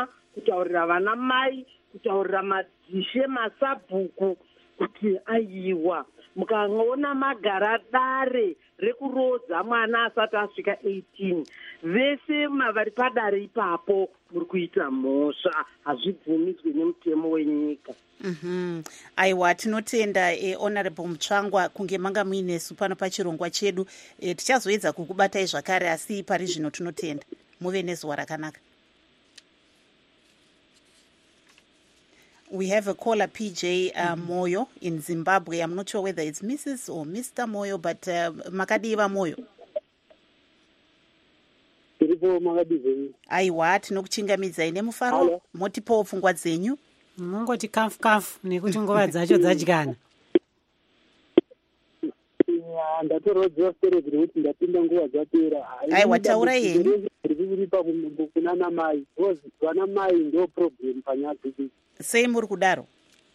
vana mai, kutaurira madhishe, masabhuku, kuti aiwa mukaona magara dare rekurodza mwana asati asvika 18, vese mavari padare ipapo muri kuita mhosva, hazvibvumidzwe nemutemo wenyika. Aiwa, tinotenda Honorable Mutsvangwa kunge manga muinesu pano pachirongwa chedu. Tichazoedza kukubatai zvakare, asi pari zvino tinotenda. Muve nezuva rakanaka. We have a caller, PJ Moyo in Zimbabwe. I'm not sure whether it's Mrs. or Mr. Moyo, but makadiva Moyo. Aiwa, tinokuchingamidzai nemufaro. Motipo pfungwa dzenyu. Mungoti kafu nekuti nguva dzacho dzadyana. Ndatorodza stereki kuti ndapinda nguva dzapera. Aiwa, taurai henyu. Riri kunana mai. Vana mai ndio problem panyaya dzidzi. Sei muri kudaro?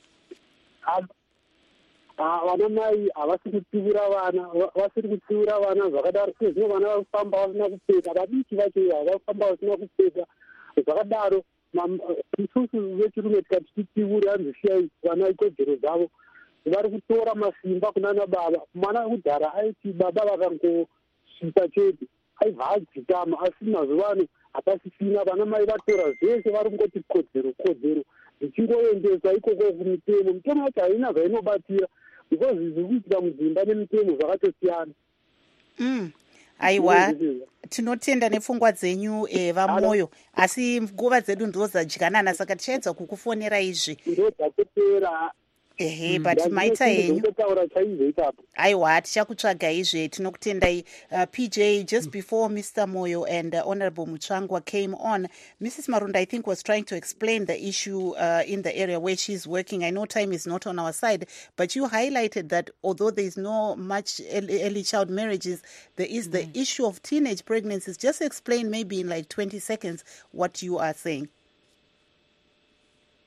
Vana mai havasiri kutsiura vana zvakadaro, sezvino vana vakufamba vasina kupfeka, vadiki vacho vakufamba vasina kupfeka zvakadaro. Isusu vechirume tikati titsiure hanzishiyai vana ikodzero dzavo, vari kutora masimba kunana baba. Mwana kudhara aiti baba vakangosvika chete aibva adzikama, asi mazuva ano hapasisina. Vana mai vatora zvese vari kungoti kodzero zvichingoendeswa ikoko kumitemo. Mitemo yacho haina zvainobatsira, because zviri kuitika mudzimba nemitemo zvakatosiyana. Aiwa, tinotenda nepfungwa dzenyu vaMoyo, asi nguva dzedu ndo dzadyanana, saka tichaedza kukufonera izvi. Ndo dzatopera. But maita henyu. Aiwa, tichakutsvaga izve, tinokutendai. PJ, just before Mr. Moyo and Honorable Mutsvangwa came on, Mrs. Marunda, I think, was trying to explain the issue in the area where she's working. I know time is not on our side, but you highlighted that although there is no much early child marriages, there is the issue of teenage pregnancies. Just explain maybe in like 20 seconds what you are saying.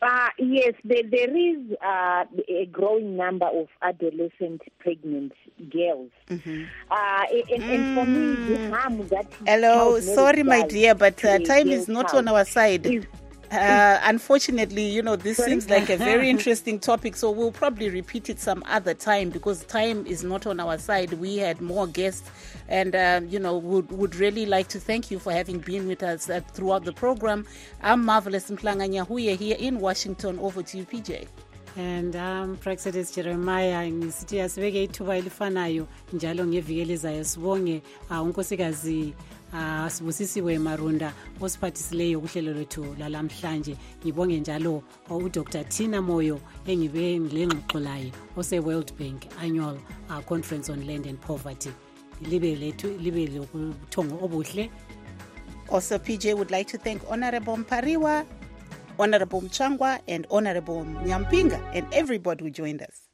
Yes, there is a growing number of adolescent pregnant girls. And for me, the harm that... Hello, sorry, my dear, but time is not on our side. Unfortunately, this seems like a very interesting topic, so we'll probably repeat it some other time because time is not on our side. We had more guests and, would really like to thank you for having been with us throughout the program. I'm Marvelous Mhlanga Nyahuye here in Washington. Over to you, PJ. And Praxedes Jeremiah ngisithi asibeke ithuba elifanayo njalo ngeviki elizayo sibonge unkosikazi Sibusisiwe Marunda osiphathisileyo kuhlelo lwethu lalamhlanje. Ngibonge njalo uDr Tina Moyo engibe ngilengxoxo laye ose World Bank Annual Conference on Land and Poverty. Libe lokuthongo obuhle. Also, PJ would like to thank Honorable Mpariwa, Honorable Mchangwa, and Honorable Nyampinga, and everybody who joined us.